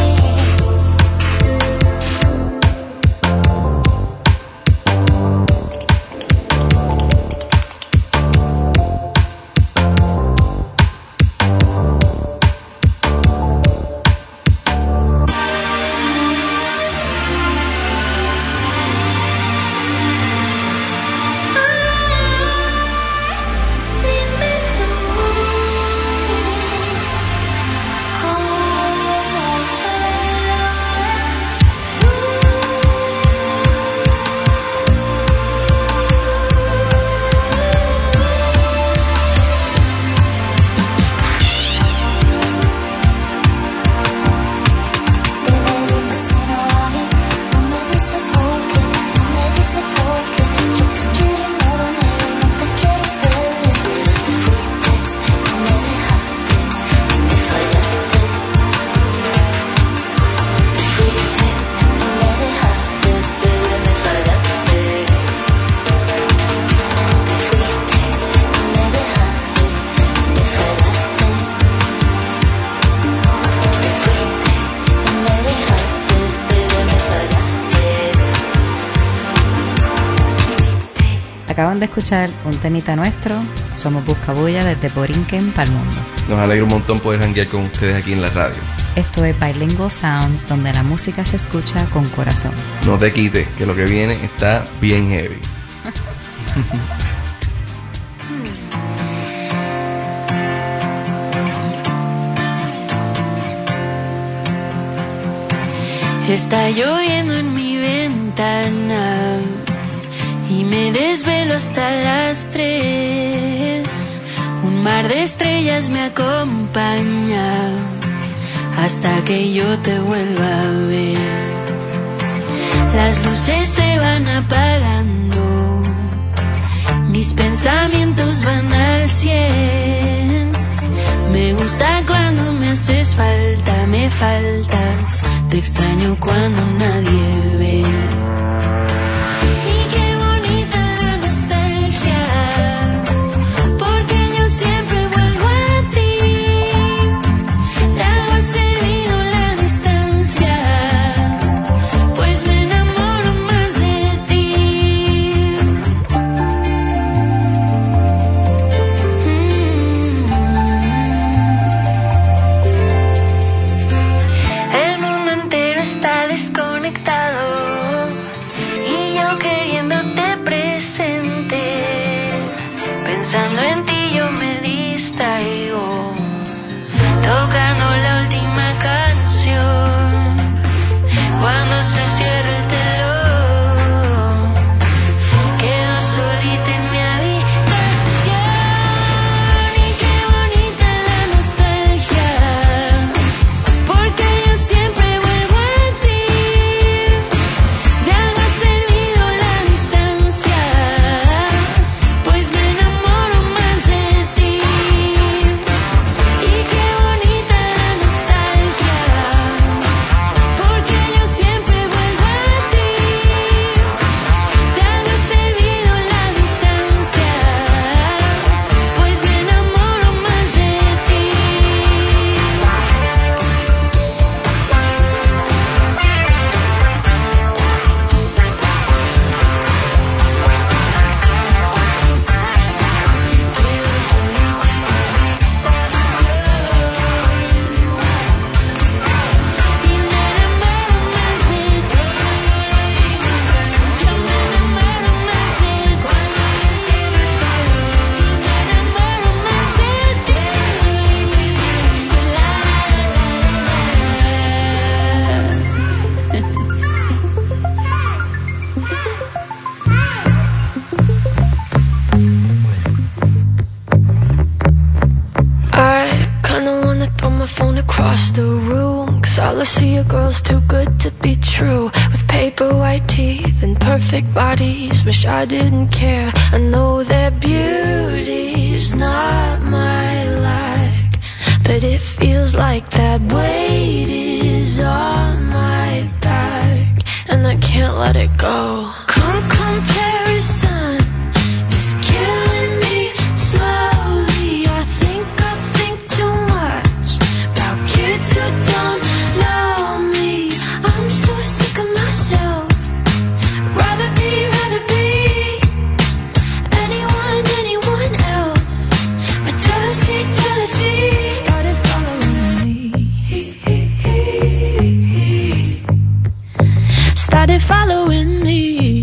Dime tú cómo no me dice por qué, no me dice por qué. Yo te quiero en oro negro, no te quiero perder. Te fuiste y me dejaste y me fallaste. Te fuiste y me dejaste, bebé, me fallaste. Te fuiste y me dejaste y me fallaste. Te fuiste y me dejaste, bebé, me fallaste. Acaban de escuchar un temita nuestro, somos Busca Bulla desde Borinquen para el mundo. Nos alegra un montón poder janguear con ustedes aquí en la radio. Esto es Bilingual Sounds, donde la música se escucha con corazón. No te quites, que lo que viene está bien heavy. Está lloviendo en mi ventana y me desvelo hasta las tres. Un mar de estrellas me acompaña hasta que yo te vuelva a ver. Las luces se van apagando, mis pensamientos van al cien. Me gusta cuando me haces falta, me faltas. Te extraño cuando nadie ve. Y qué bonita la nostalgia, porque yo siempre vuelvo a ti. De algo ha servido la distancia, pues me enamoro más de ti. the room, 'cause all I see are girls too good to be true, with paper white teeth and perfect bodies. Wish I didn't care. I know their beauty's not my like, but it feels like that weight is on my back, and I can't let it go. Come comparison is killing me slowly. I think I think too much about kids who don't know me. I'm so sick of myself. Rather be, rather be anyone, anyone else. My jealousy, jealousy started following me. Started following me.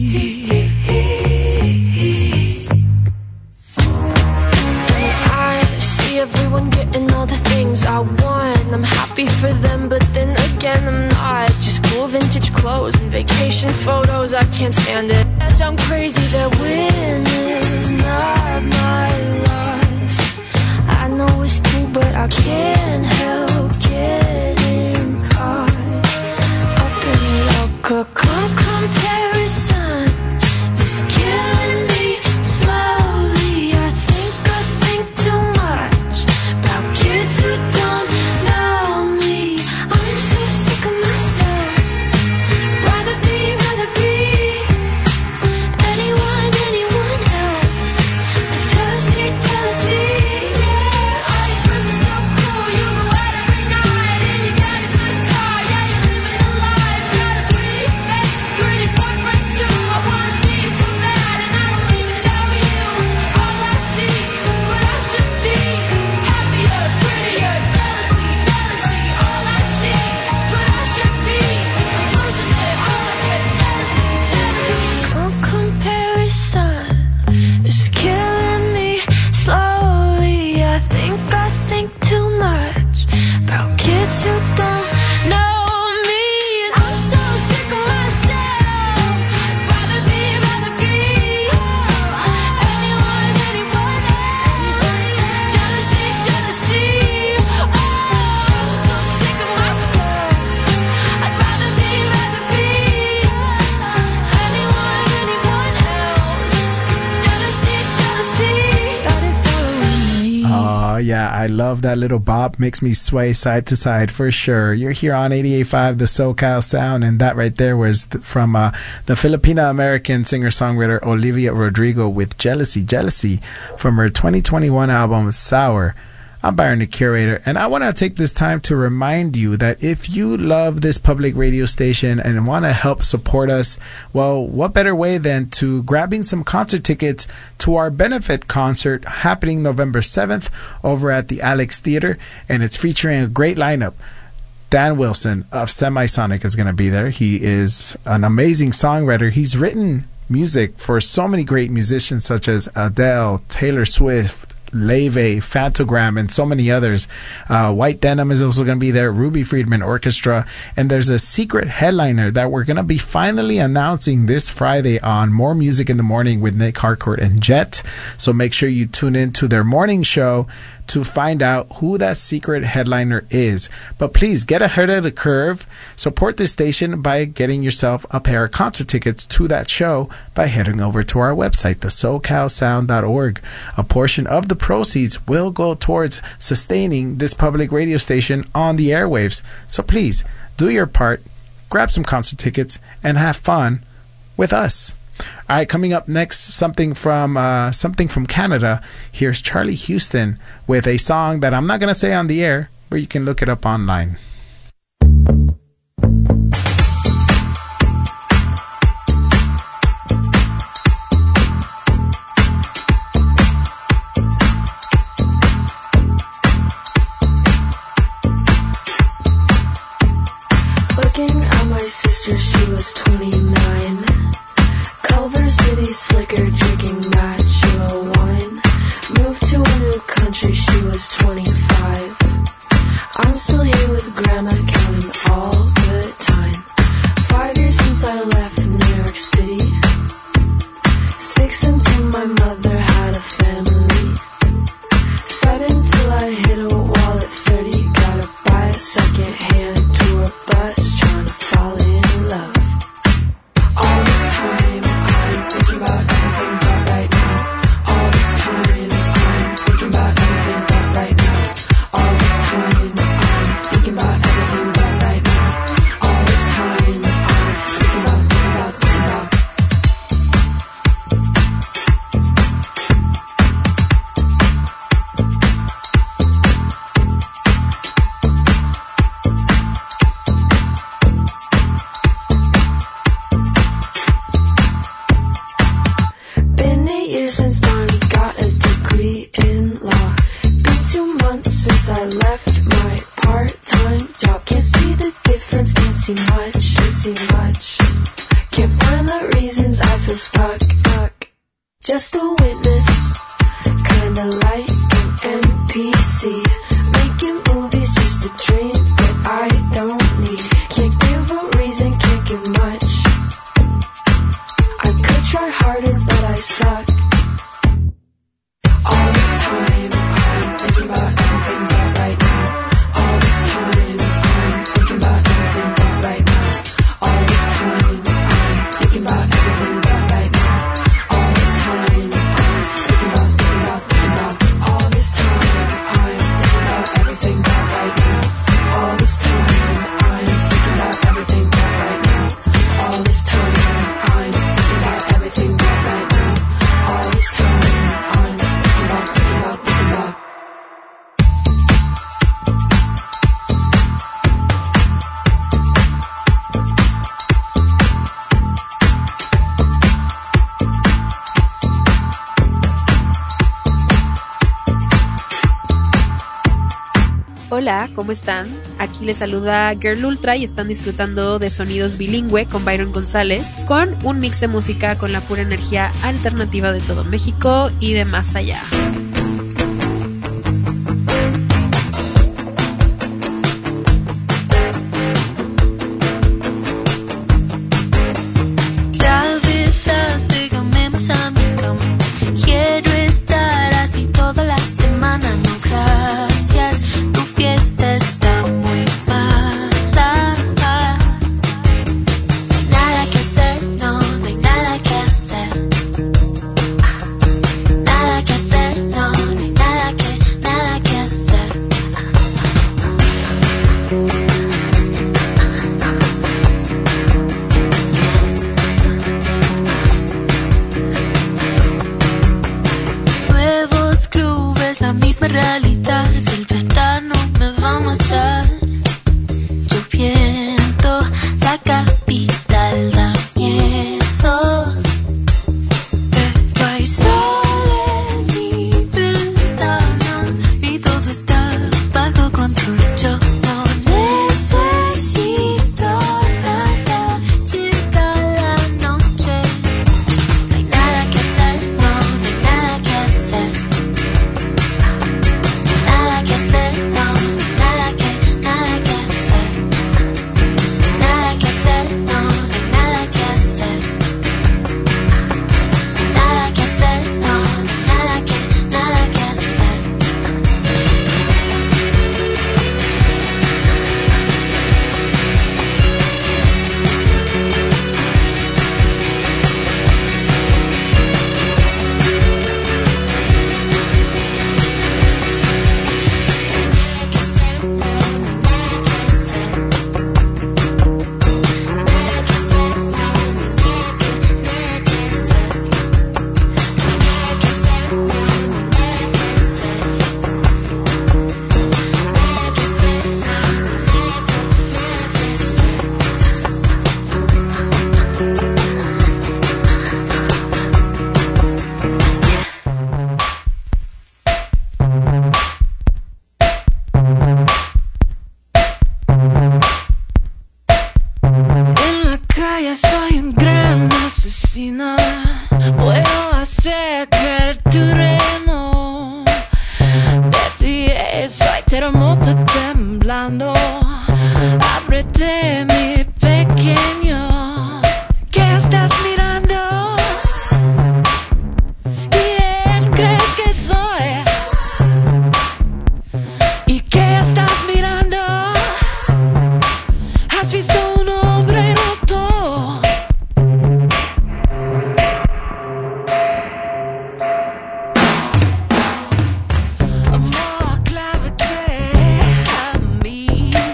I see everyone getting all the things I want. I'm happy for them, but then again I'm not. Just cool vintage clothes and vacation photos, I can't stand it. I sound crazy, their win is not my loss. I know it's true, but I can't help getting caught up in love. Come comparison is killing me slowly. I think I think too much about kids who don't know me. I'm so sick of myself. Rather be, rather be anyone, anyone else. My jealousy, jealousy. Yeah, all your friends are so cool. You go out every night and you got a good star. Yeah, you're living a life. Got a pretty face, pretty boyfriend too. I wanna be so bad and I don't even know you. All I see is what I should be. Happier, prettier, jealousy, jealousy. All I see is what I should be. I'm losing it, all I get jealousy, jealousy. No comparison is killing me slowly. I think I think too much about kids who don't know me. And I'm so sick of myself. Rather be, rather be anyone, anyone else. Jealousy, jealousy. Oh, I'm so sick of myself. I'd rather be, rather be anyone, anyone else. Jealousy, jealousy started following me. Oh, yeah, I love that little bop. Makes me sway side to side for sure. You're here on eighty-eight point five, the SoCal Sound, and that right there was th- from uh, the Filipina-American singer-songwriter Olivia Rodrigo with Jealousy, Jealousy from her twenty twenty-one album, Sour. I'm Byron the Curator, and I want to take this time to remind you that if you love this public radio station and want to help support us, well, what better way than to grabbing some concert tickets to our benefit concert happening November seventh over at the Alex Theater, and it's featuring a great lineup. Dan Wilson of Semisonic is going to be there. He is an amazing songwriter. He's written music for so many great musicians such as Adele, Taylor Swift, Leve, Fantogram, and so many others. Uh, White Denim is also going to be there, Ruby Friedman Orchestra, and there's a secret headliner that we're going to be finally announcing this Friday on More Music in the Morning with Nick Harcourt and Jet. So make sure you tune in to their morning show to find out who that secret headliner is. But please get ahead of the curve. Support this station by getting yourself a pair of concert tickets to that show by heading over to our website, the socal sound dot org. A portion of the proceeds will go towards sustaining this public radio station on the airwaves. So please do your part, grab some concert tickets, and have fun with us. All right, coming up next, something from uh, something from Canada. Here's Charlie Houston with a song that I'm not going to say on the air, but you can look it up online. Looking at my sister, she was twenty-nine. Culver City slicker, drinking Matcha wine. Moved to a new country, she was twenty-five. I'm still here with grandma, counting all the time. Five years since I left New York City. Six until my mother had a family. Seven till I hit a wall at thirty. Gotta buy a second months since I left my part-time job. Can't see the difference, can't see much, can't see much. Can't find the reasons I feel stuck, stuck. Just a witness, kinda like an N P C. Making movies just a dream that I don't need. Can't give a reason, can't give much. I could try harder, but I suck. All this time, I'm thinking about everything but right now. All this time, I'm thinking about everything but right now. All this time, I'm thinking about everything but right now. All this time, I'm thinking about, thinking about, thinking about. All this time, I'm thinking about everything but right now. All this time, I'm thinking about everything but right now. All this time, I'm thinking about everything but right now. All this time, I'm thinking about, thinking about, thinking about. Hola, ¿cómo están? Aquí les saluda Girl Ultra y están disfrutando de sonidos bilingüe con Byron González, con un mix de música con la pura energía alternativa de todo México y de más allá. Gravedad, pégame más a mi cama. Quiero estar así toda la semana. No, gracias, tu fiesta está muy mala. No hay nada que hacer, no, no hay nada que hacer. Nada que hacer, no, no hay nada que, nada que hacer. Nuevos clubes, la misma realidad. El verano me va a matar. Lloviendo, la capital da miedo. Pero hay sol en mi ventana y todo está bajo control. Yo no necesito nada. Llega la noche. No hay nada que hacer, no, no hay nada que hacer. Nada que hacer, no, nada que, nada que hacer. Nada que hacer, no, nada que hacer. Nada que hacer, no, nada que, nada que hacer. En la calle soy un gran asesino. Puedo hacer caer tu terreno. Baby, soy terremoto temblando. Ábrete, mi pequeño. ¿Qué estás mirando? ¿Quién crees que soy? ¿Y qué estás mirando? ¿Has visto un hombre roto? Amor, clávate a mí.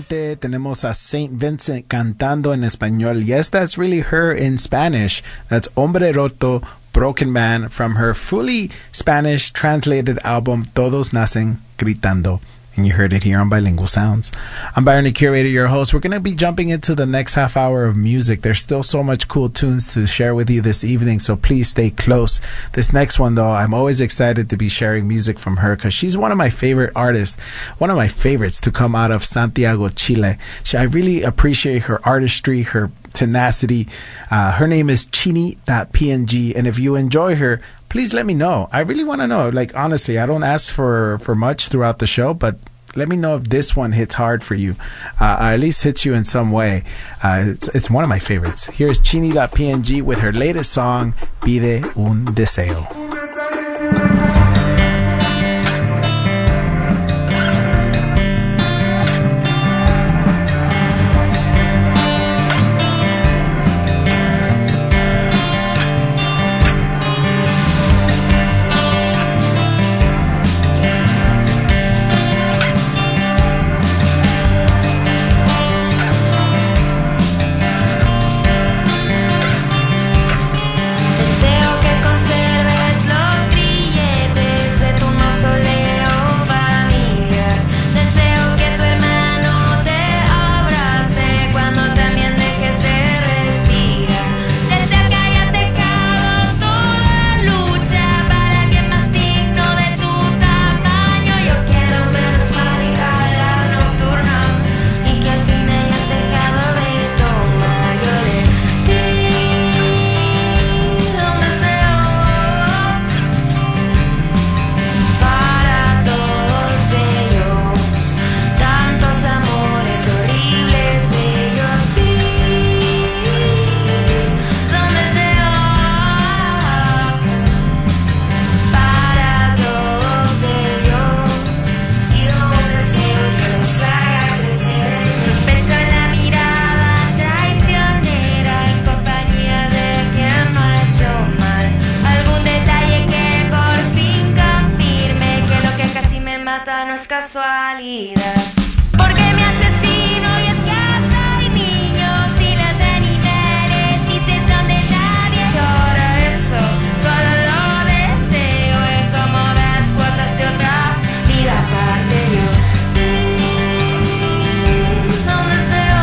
Norte tenemos a Saint Vincent cantando en español. Yes, that's really her in Spanish. That's Hombre Roto, Broken Man, from her fully Spanish translated album Todos Nacen Gritando. And you heard it here on Bilingual Sounds. I'm Byron, the curator, your host. We're going to be jumping into the next half hour of music. There's still so much cool tunes to share with you this evening, so please stay close. This next one, though, I'm always excited to be sharing music from her because she's one of my favorite artists, one of my favorites to come out of Santiago, Chile. She, I really appreciate her artistry, her tenacity. Uh, her name is Chini dot P N G, and if you enjoy her, please let me know. I really want to know. Like, honestly, I don't ask for, for much throughout the show, but let me know if this one hits hard for you, uh, or at least hits you in some way. Uh, it's, it's one of my favorites. Here's Chini dot P N G with her latest song, Pide un Deseo. Deseo que conserves los casualidad. Porque mi asesino y escasa y niños y las cenitales dicen donde nadie llora eso. Solo lo deseo es como las cuotas de otra vida aparte yo. No deseo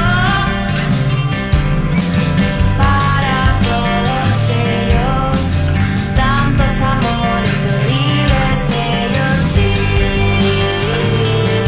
para todos ellos tantos amores horribles, bellos días.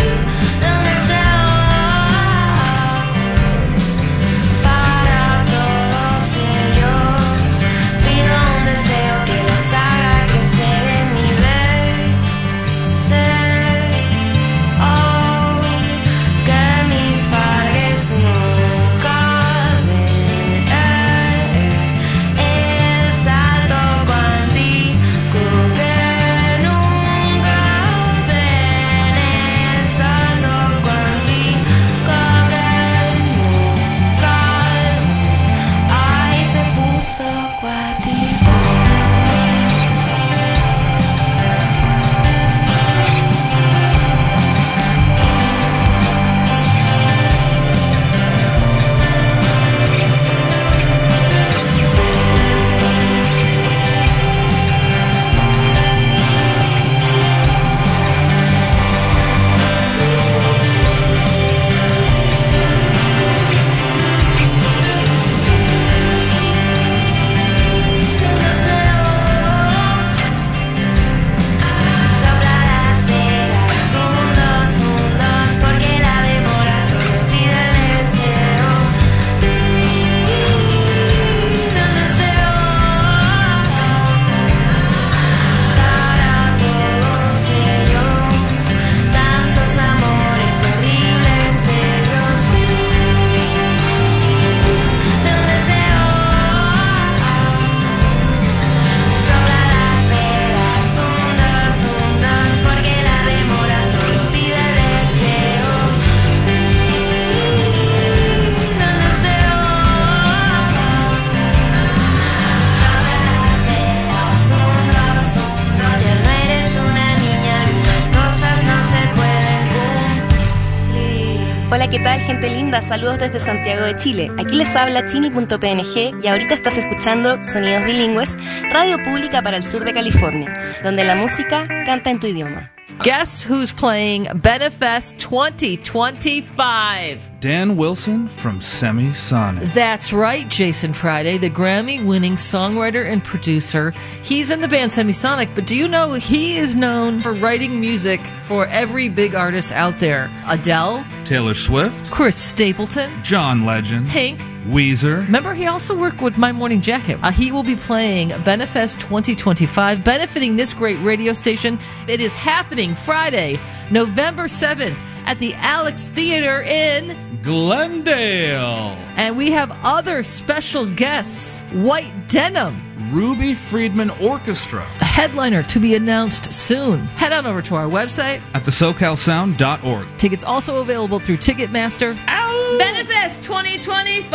Hola, ¿qué tal, gente linda? Saludos desde Santiago de Chile. Aquí les habla chini punto p n g y ahorita estás escuchando Sonidos Bilingües, radio pública para el sur de California, donde la música canta en tu idioma. Guess who's playing Benefest twenty twenty-five? Dan Wilson from Semisonic. That's right, Jason Friday, the Grammy-winning songwriter and producer. He's in the band Semisonic, but do you know he is known for writing music for every big artist out there? Adele, Taylor Swift, Chris Stapleton, John Legend, Pink, Weezer. Remember, he also worked with My Morning Jacket. Uh, he will be playing Benefest twenty twenty-five, benefiting this great radio station. It is happening Friday, November seventh at the Alex Theater in Glendale. And we have other special guests. White Denim, Ruby Friedman Orchestra, a headliner to be announced soon. Head on over to our website at the socal sound dot org. Tickets also available through Ticketmaster. Ow! Benefest twenty twenty-five!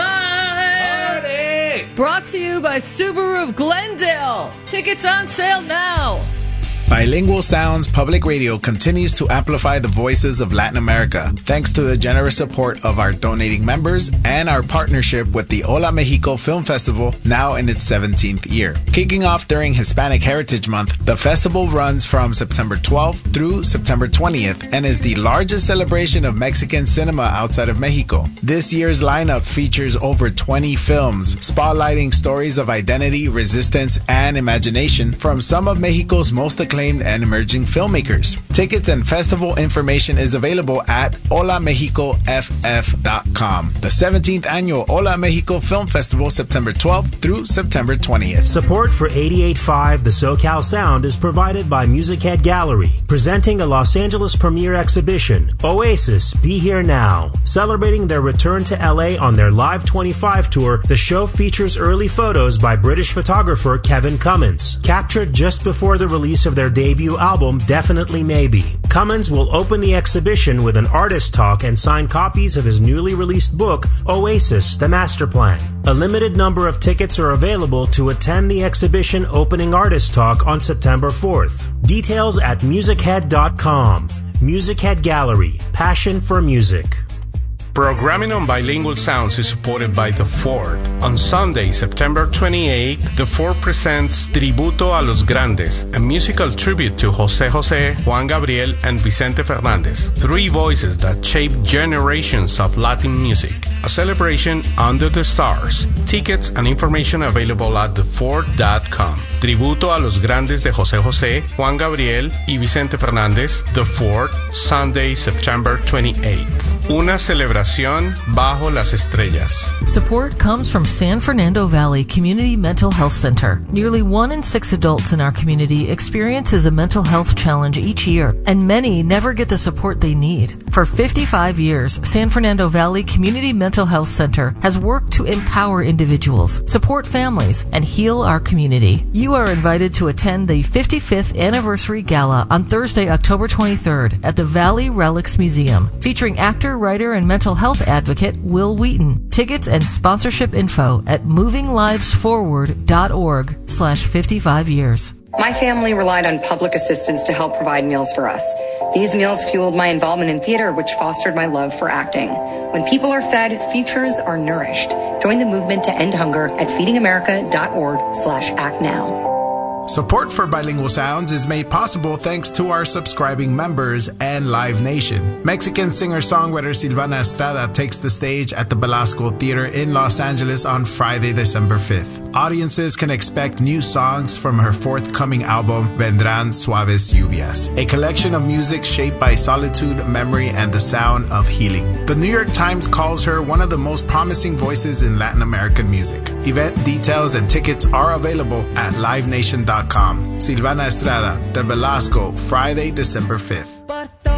Party! Brought to you by Subaru of Glendale. Tickets on sale now. Bilingual Sounds Public Radio continues to amplify the voices of Latin America thanks to the generous support of our donating members and our partnership with the Hola Mexico Film Festival, now in its seventeenth year. Kicking off during Hispanic Heritage Month, the festival runs from September twelfth through September twentieth and is the largest celebration of Mexican cinema outside of Mexico. This year's lineup features over twenty films, spotlighting stories of identity, resistance, and imagination from some of Mexico's most acclaimed and emerging filmmakers. Tickets and festival information is available at hola mexico f f dot com. The seventeenth Annual Hola Mexico Film Festival, September twelfth through September twentieth. Support for eighty-eight point five The SoCal Sound is provided by Music Head Gallery, presenting a Los Angeles premiere exhibition, Oasis, Be Here Now. Celebrating their return to L A on their Live twenty-five tour, the show features early photos by British photographer Kevin Cummins, captured just before the release of their debut album, Definitely Maybe. Cummins will open the exhibition with an artist talk and sign copies of his newly released book, Oasis, The Master Plan. A limited number of tickets are available to attend the exhibition opening artist talk on September fourth. Details at music head dot com. Music Head Gallery, passion for music. Programming on Bilingual Sounds is supported by The Ford. On Sunday, September twenty-eighth, The Ford presents Tributo a los Grandes, a musical tribute to José José, Juan Gabriel, and Vicente Fernández, three voices that shaped generations of Latin music. A celebration under the stars. Tickets and information available at the ford dot com. Tributo a los Grandes de José José, Juan Gabriel y Vicente Fernández, The Ford, Sunday, September twenty-eighth. Una celebración bajo las estrellas. Support comes from San Fernando Valley Community Mental Health Center. Nearly one in six adults in our community experiences a mental health challenge each year, and many never get the support they need. For fifty-five years, San Fernando Valley Community Mental Health Center has worked to empower individuals, support families, and heal our community. You are invited to attend the fifty-fifth Anniversary Gala on Thursday, October twenty-third at the Valley Relics Museum, featuring actor, writer, and mental health advocate Will Wheaton. Tickets and sponsorship info at moving lives forward dot org slash fifty-five years. My family relied on public assistance to help provide meals for us. These meals fueled my involvement in theater, which fostered my love for acting. When people are fed, futures are nourished. Join the movement to end hunger at feeding america dot org slash act now. Support for Bilingual Sounds is made possible thanks to our subscribing members and Live Nation. Mexican singer-songwriter Silvana Estrada takes the stage at the Belasco Theater in Los Angeles on Friday, December fifth. Audiences can expect new songs from her forthcoming album, Vendrán Suaves Lluvias, a collection of music shaped by solitude, memory, and the sound of healing. The New York Times calls her one of the most promising voices in Latin American music. Event details and tickets are available at live nation dot com. Silvana Estrada, The Belasco, Friday, December fifth.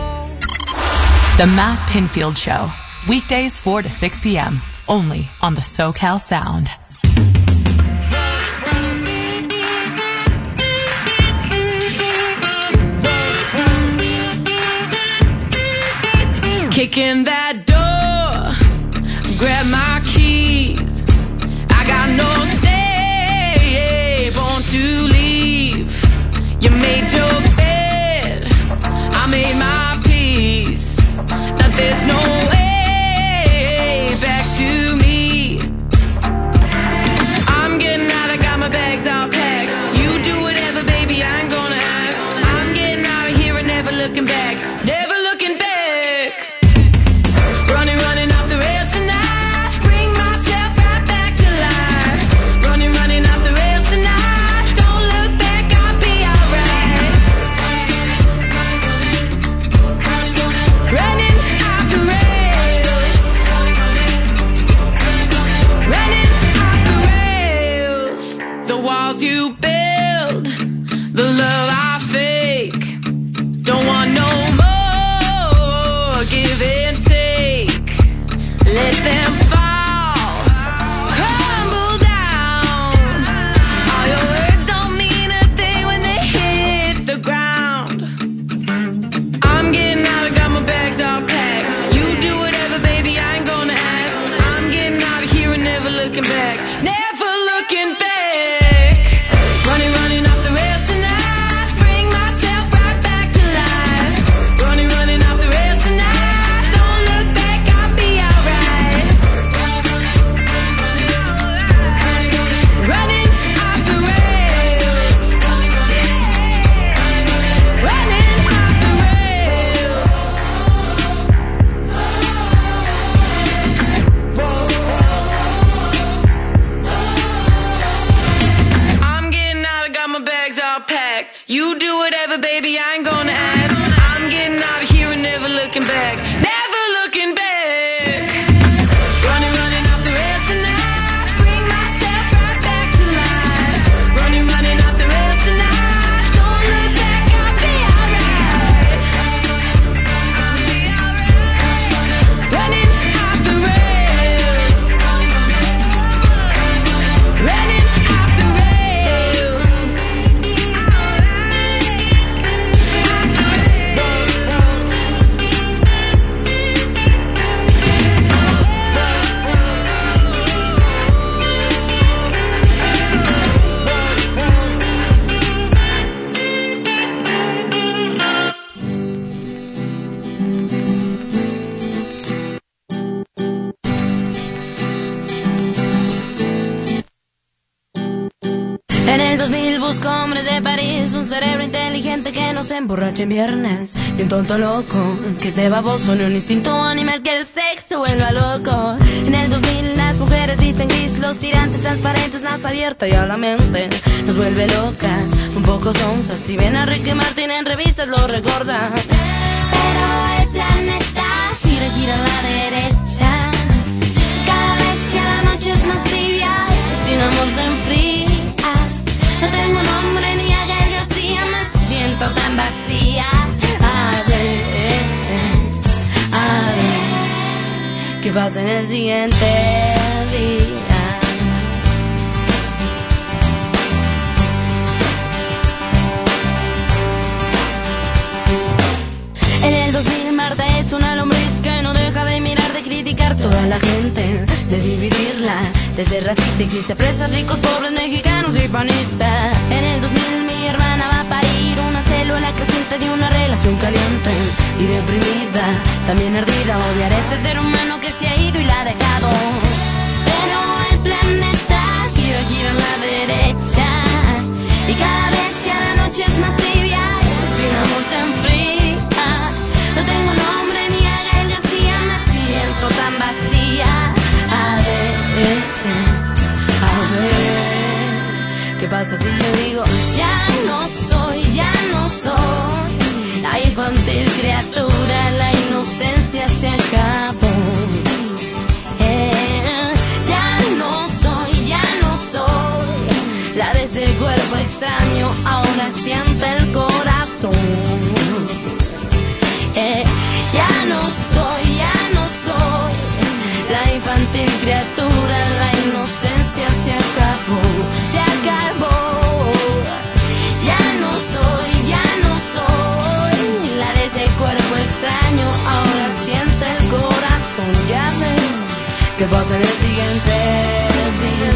The Matt Pinfield Show, weekdays four to six p.m., only on the SoCal Sound. Kick in that door, grab my keys. I got no stay, born to leave. You made your bed, I made my peace. Now there's no way busco hombres de París, un cerebro inteligente que no se emborrache en viernes, y un tonto loco que esté baboso, ni un instinto animal que el sexo vuelva loco. En el dos mil las mujeres visten gris, los tirantes transparentes, más abierta y a la mente nos vuelve locas, un poco sonzas. Si ven a Ricky Martin en revistas lo recordan. Pero el planeta gira, gira a la derecha, cada vez ya la noche es más tibia, sin amor se enfría. No tengo nombre ni a Gael García, me siento tan vacía. A ver, a ver, ¿qué pasa en el siguiente día? En el dos mil Marta es una lombriz que no deja de mirar, de criticar toda la gente, de dividirla, de ser racista. Existe fresas, ricos, pobres, mexicanos y panistas. En el dos mil mi hermana va a parir una célula creciente de una relación caliente y deprimida, también ardida. Odiar a ese ser humano que se ha ido y la ha dejado. Pero el planeta gira, gira a la derecha, y cada vez ya la noche es más tibia, sin amor se enfría. No tengo nombre ni a Gael García, me siento tan vacía. A ver, a ver, ¿qué pasa si yo digo ya no soy, ya no soy la infantil criatura, la inocencia se acabó? Eh, ya no soy, ya no soy la de ese cuerpo extraño, ahora siente el corazón. Eh, ya no soy, ya no soy la infantil criatura, la inocencia se acabó, se acabó. Ya no soy, ya no soy la de ese cuerpo extraño, ahora siente el corazón. Ya ven, ¿qué pasa en el siguiente día?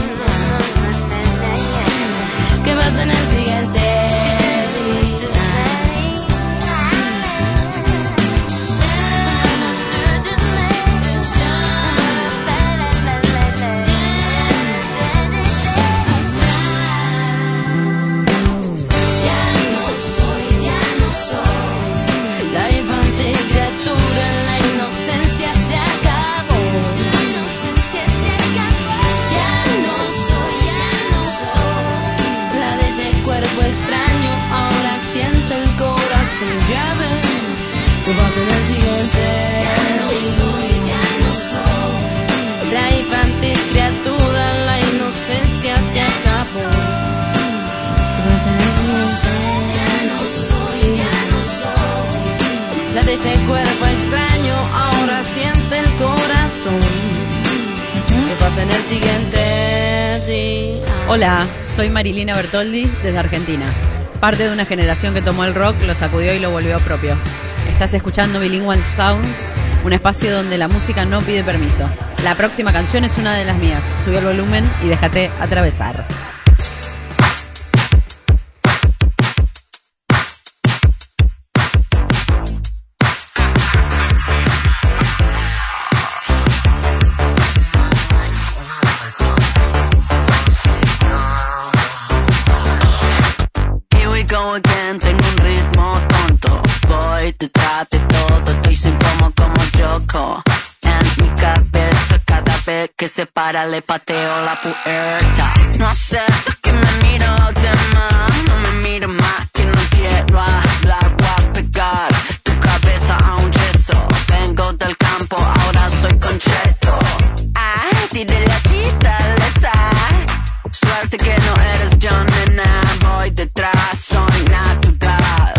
¿Qué pasa en el siguiente día? ¿Qué pasa en el siguiente? Ya no soy, ya no soy la infantil criatura, la inocencia se acabó. ¿Qué pasa en el siguiente? Ya no soy, ya no soy la de ese cuerpo extraño, ahora siente el corazón. ¿Qué pasa en el siguiente día? Hola, soy Marilina Bertoldi desde Argentina. Parte de una generación que tomó el rock, lo sacudió y lo volvió propio. Estás escuchando Bilingual Sounds, un espacio donde la música no pide permiso. La próxima canción es una de las mías. Subí el volumen y déjate atravesar. Go again, tengo un ritmo tonto, voy detrás de todo, estoy sin como como Yoko. En mi cabeza cada vez que se para le pateo la puerta. No acepto que me miro de más, no me miro más, que no quiero hablar, voy a pegar tu cabeza a un yeso. Vengo del campo, ahora soy concheto. Ah, tírale aquí, dale sal. Suerte que no eres John, nena, voy detrás, soy natural.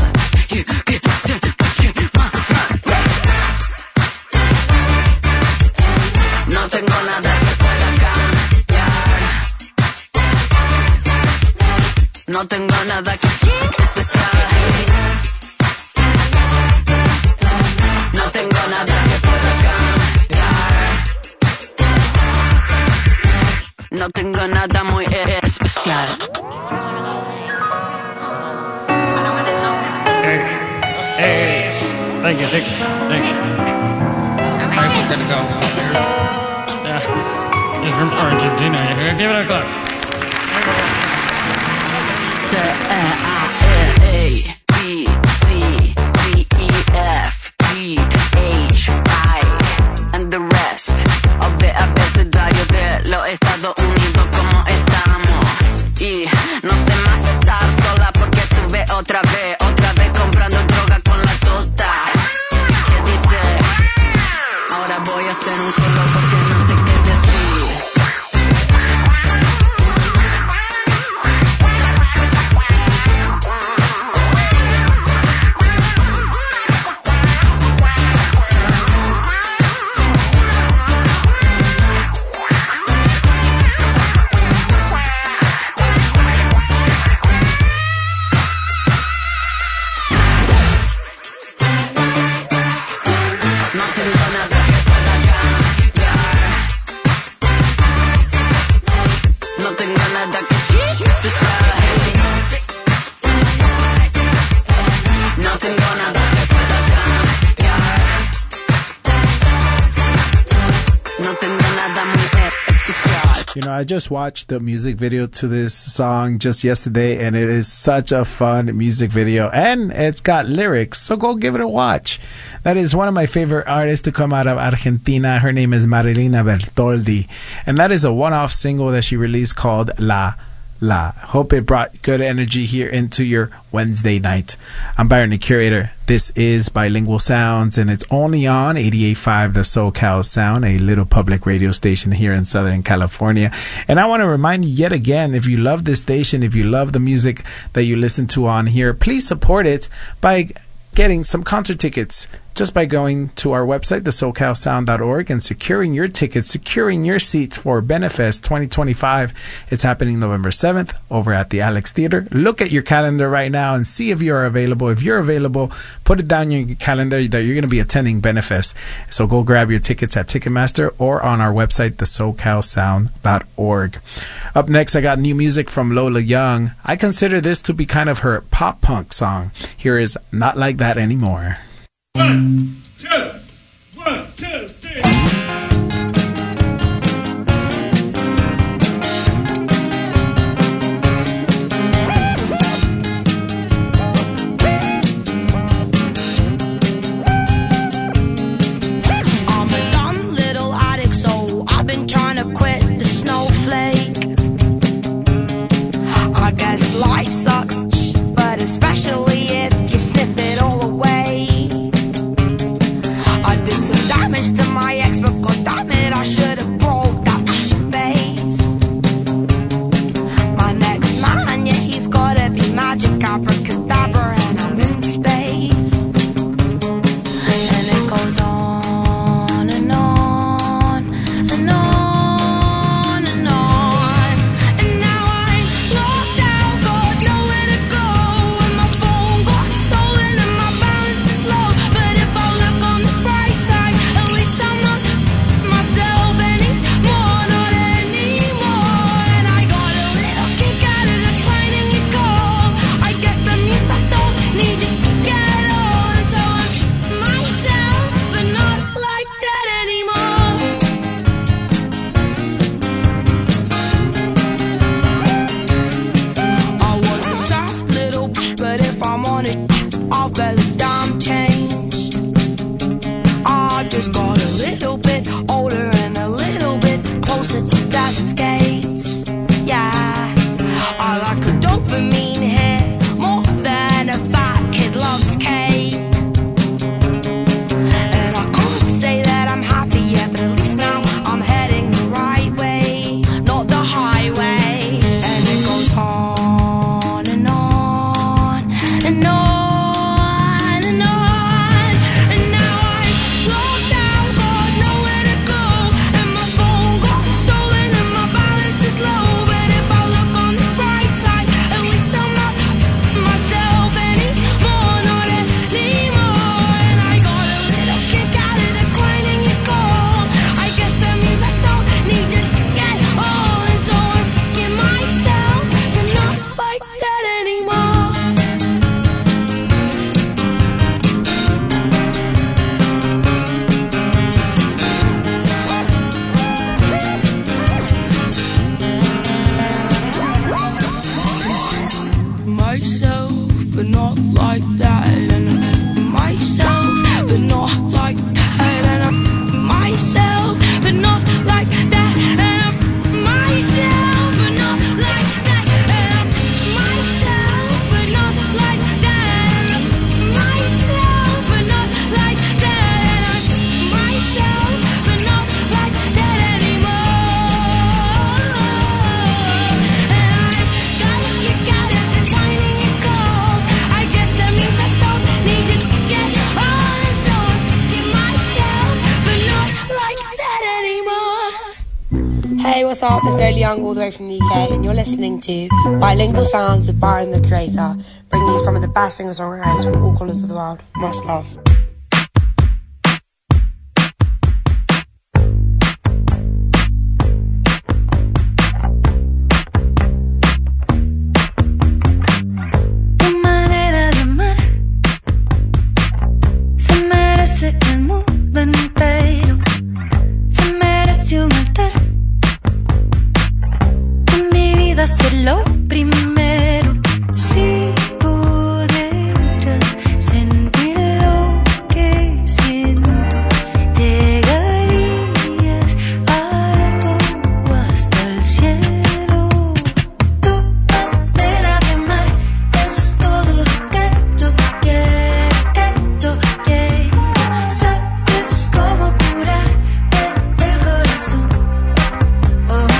No tengo nada que pueda cambiar. No tengo nada que especial. No tengo nada que pueda cambiar. No tengo nada muy especial. Hey, thank you, thank you, thank you. Thanks for gonna go. Yeah, it's from Argentina. Give it a clap. Te B, C, D, E, F, G, H, I, and the rest of the abecedario de los Estados Unidos, como estamos. Y no sé más estar sola porque estuve otra vez, otra vez comprando droga con la tota. ¿Qué dice? Ahora voy a hacer un solo porque no sé qué decir. You know, I just watched the music video to this song just yesterday, and it is such a fun music video, and it's got lyrics, so go give it a watch. That is one of my favorite artists to come out of Argentina. Her name is Marilina Bertoldi, and that is a one-off single that she released called La La. Hope it brought good energy here into your Wednesday night. I'm Byron, the curator. This is Bilingual Sounds, and it's only on eighty-eight point five The SoCal Sound, a little public radio station here in Southern California. And I want to remind you yet again, if you love this station, if you love the music that you listen to on here, please support it by getting some concert tickets just by going to our website, the socal sound dot org, and securing your tickets, securing your seats for Benefest twenty twenty-five. It's happening November seventh over at the Alex Theater. Look at your calendar right now and see if you're available. If you're available, put it down in your calendar that you're going to be attending Benefest. So go grab your tickets at Ticketmaster or on our website, the socal sound dot org. Up next, I got new music from Lola Young. I consider this to be kind of her pop punk song. Here is Not Like That Anymore. One, two, one, two, three. I'm a dumb little addict, so I've been trying to quit the snowflake. I guess life sucks, but especially if you sniff it all away. I did some damage to my ex, but god damn it, I should have broke that face. My next man, yeah, he's gotta be magic, abracadabra, and I'm in space. And it goes on and on and on and on. And now I'm locked out, got nowhere to go, and my phone got stolen and my balance is low. But if I look on the bright side, at least I'm not myself anymore, not anymore. And I got a little kick out of declining your call. I guess that means I don't need you to get on. So I'm myself, but not like that anymore. I was a sad little b- but if I'm honest, I've barely damn changed. I've just got a little bit older and a little bit closer to dad's skates. Yeah, I like a dopamine hit more than a fat kid loves cake. And I can't say that I'm happy yet, but at least now I'm heading the right way, not the highway. And it goes on and on and on and on. And now I'm locked out, got nowhere to go, Hey, what's up? It's Early Young all the way from the U K, and you're listening to Bilingual Sounds with Byron the Creator, bringing you some of the best singer-songwriters from all corners of the world. Much love. Ser lo primero, si pudieras sentir lo que siento, llegarías alto hasta el cielo. Tu manera de amar es todo lo que yo quiero, que yo quiero. Sabes cómo curar el corazón. Oh, oh.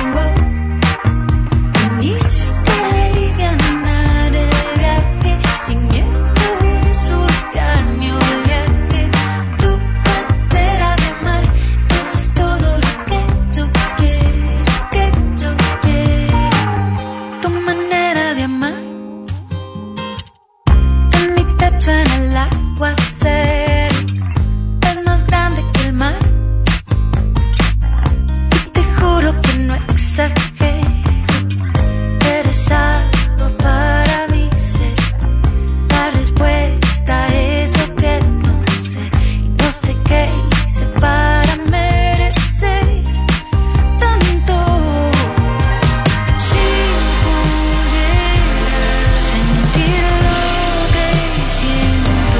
Viniste a alivianar el viaje, sin miedo de surfear mi oleaje. Tu manera de amar es todo lo que yo quiero, que yo quiero. Tu manera de amar en mi techo, en el aguacero, es más grande que el mar. Y te juro que no exagero. Eres algo para mí, sé la respuesta a eso que no sé, y no sé qué hice para merecer tanto. Si pudiera sentir lo que siento,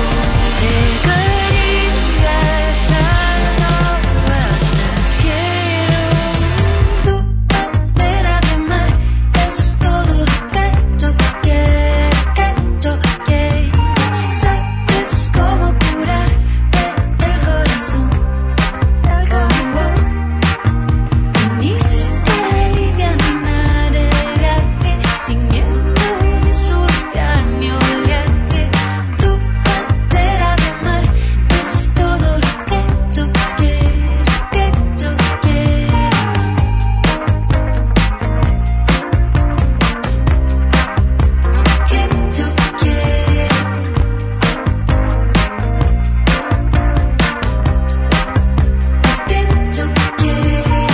llegarías alto hasta el cielo. Tu manera de amar es todo lo que yo quiero, que yo quiero. Sabes cómo curar el corazón. Oh, oh. Viniste a alivianar el viaje, sin miedo de surfear mi oleaje. Tu manera de amar es todo lo que yo quiero, que yo quiero. Que yo quiero. Que yo quiero.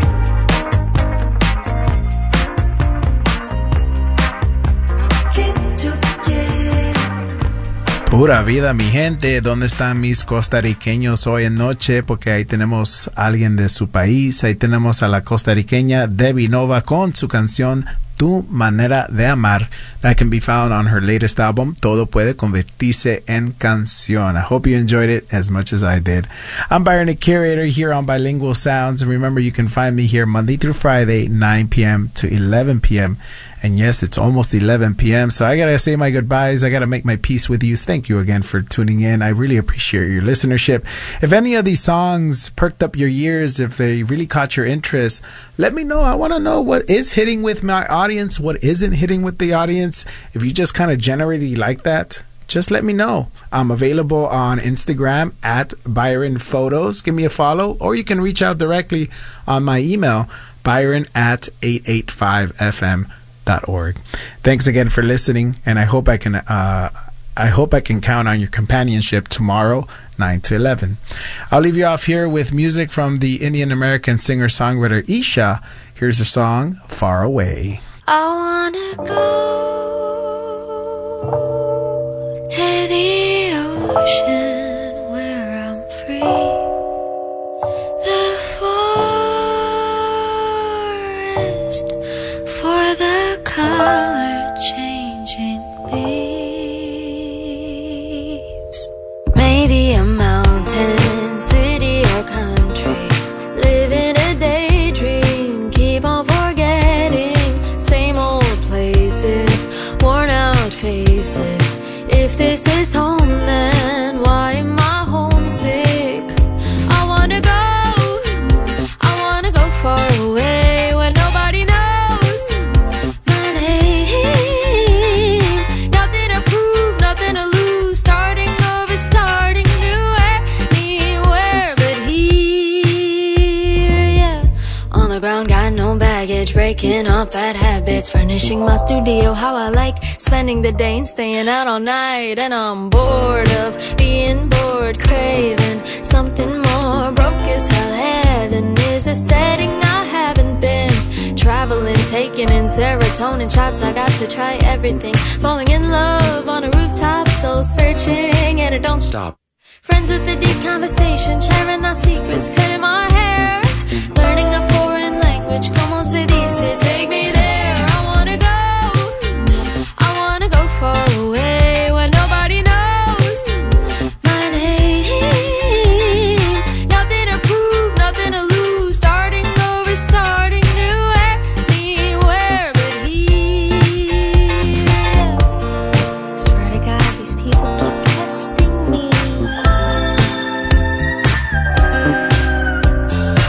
Que yo quiero. Pura vida, mi gente. ¿Dónde están mis costarriqueños hoy en noche? Porque ahí tenemos a alguien de su país. Ahí tenemos a la costarriqueña Debbie Nova con su canción Tu Manera de Amar. That can be found on her latest album, Todo Puede Convertirse en Canción. I hope you enjoyed it as much as I did. I'm Byron, the curator, here on Bilingual Sounds. And remember, you can find me here Monday through Friday, nine p.m. to eleven p.m. And yes, it's almost eleven p.m. So I got to say my goodbyes. I got to make my peace with you. Thank you again for tuning in. I really appreciate your listenership. If any of these songs perked up your ears, if they really caught your interest, let me know. I want to know what is hitting with my audience, what isn't hitting with the audience. If you just kind of generally like that, just let me know. I'm available on Instagram at Byron Photos. Give me a follow, or you can reach out directly on my email, Byron at eight eight five f m dot org. Thanks again for listening, and I hope I can uh, I hope I can count on your companionship tomorrow, nine to eleven. I'll leave you off here with music from the Indian American singer-songwriter Isha. Here's her song, Far Away. I wanna go to the ocean where I'm free. The forest for the color changing leaves. Maybe a mountain, city or country, living a daydream, keep on forgetting, same old places, worn out faces. If this is home, then why am I homesick? I wanna go, I wanna go far away where nobody knows my name. baggage, breaking all bad habits, furnishing my studio how I like, spending the day and staying out all night. And I'm bored of being bored, craving something more. Broke as hell, heaven is a setting I haven't been. Traveling, taking in serotonin shots, I got to try everything. Falling in love on a rooftop, soul searching, and it don't stop. Friends with a deep conversation, sharing our secrets, cutting my hair. Learning a foreign language, como se dice, take me there. I wanna go, I wanna go far away where nobody knows my name. Nothing to prove, nothing to lose, starting over, starting new anywhere but here. Swear to God, these people keep testing me.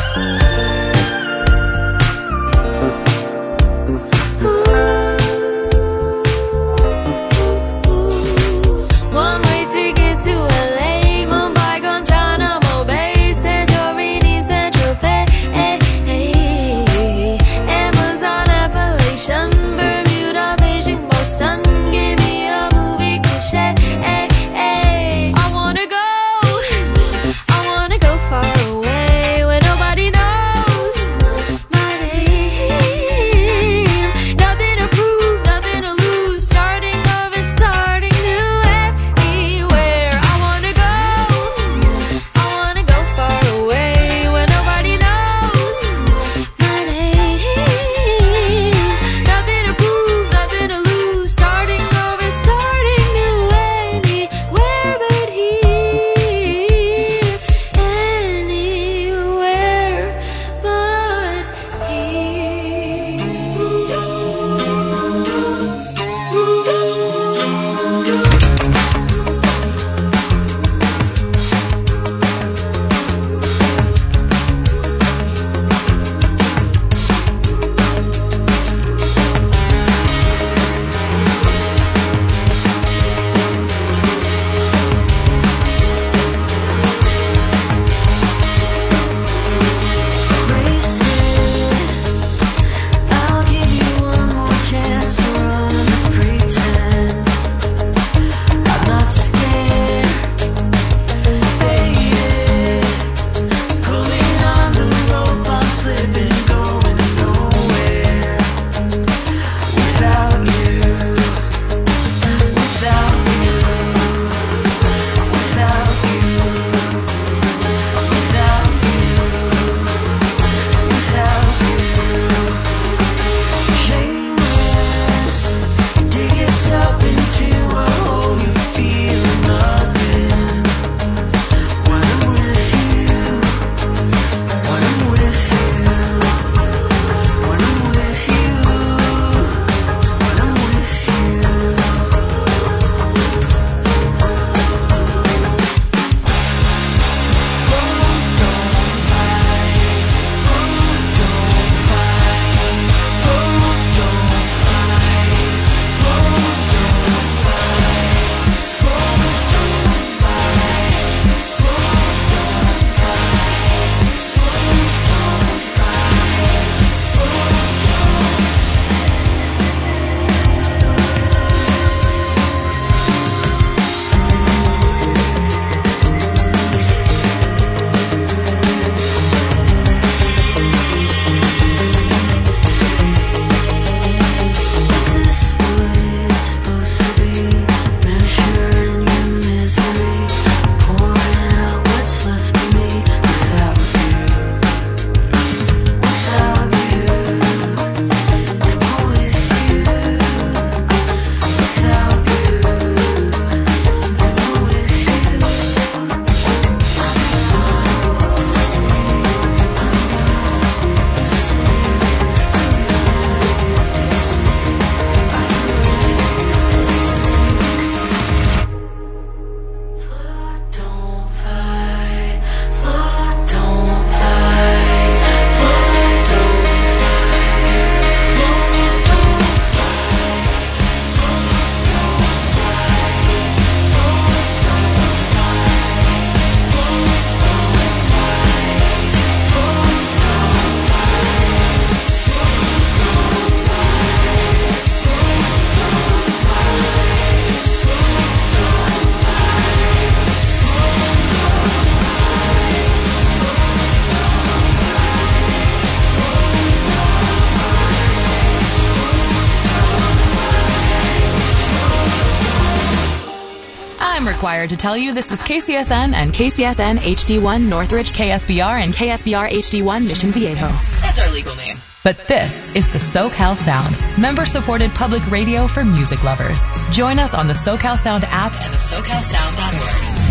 required to tell you this is K C S N and K C S N H D one Northridge K S B R and K S B R H D one Mission Viejo. That's our legal name. But this is the SoCal Sound, member-supported public radio for music lovers. Join us on the SoCal Sound app and the socal sound dot org.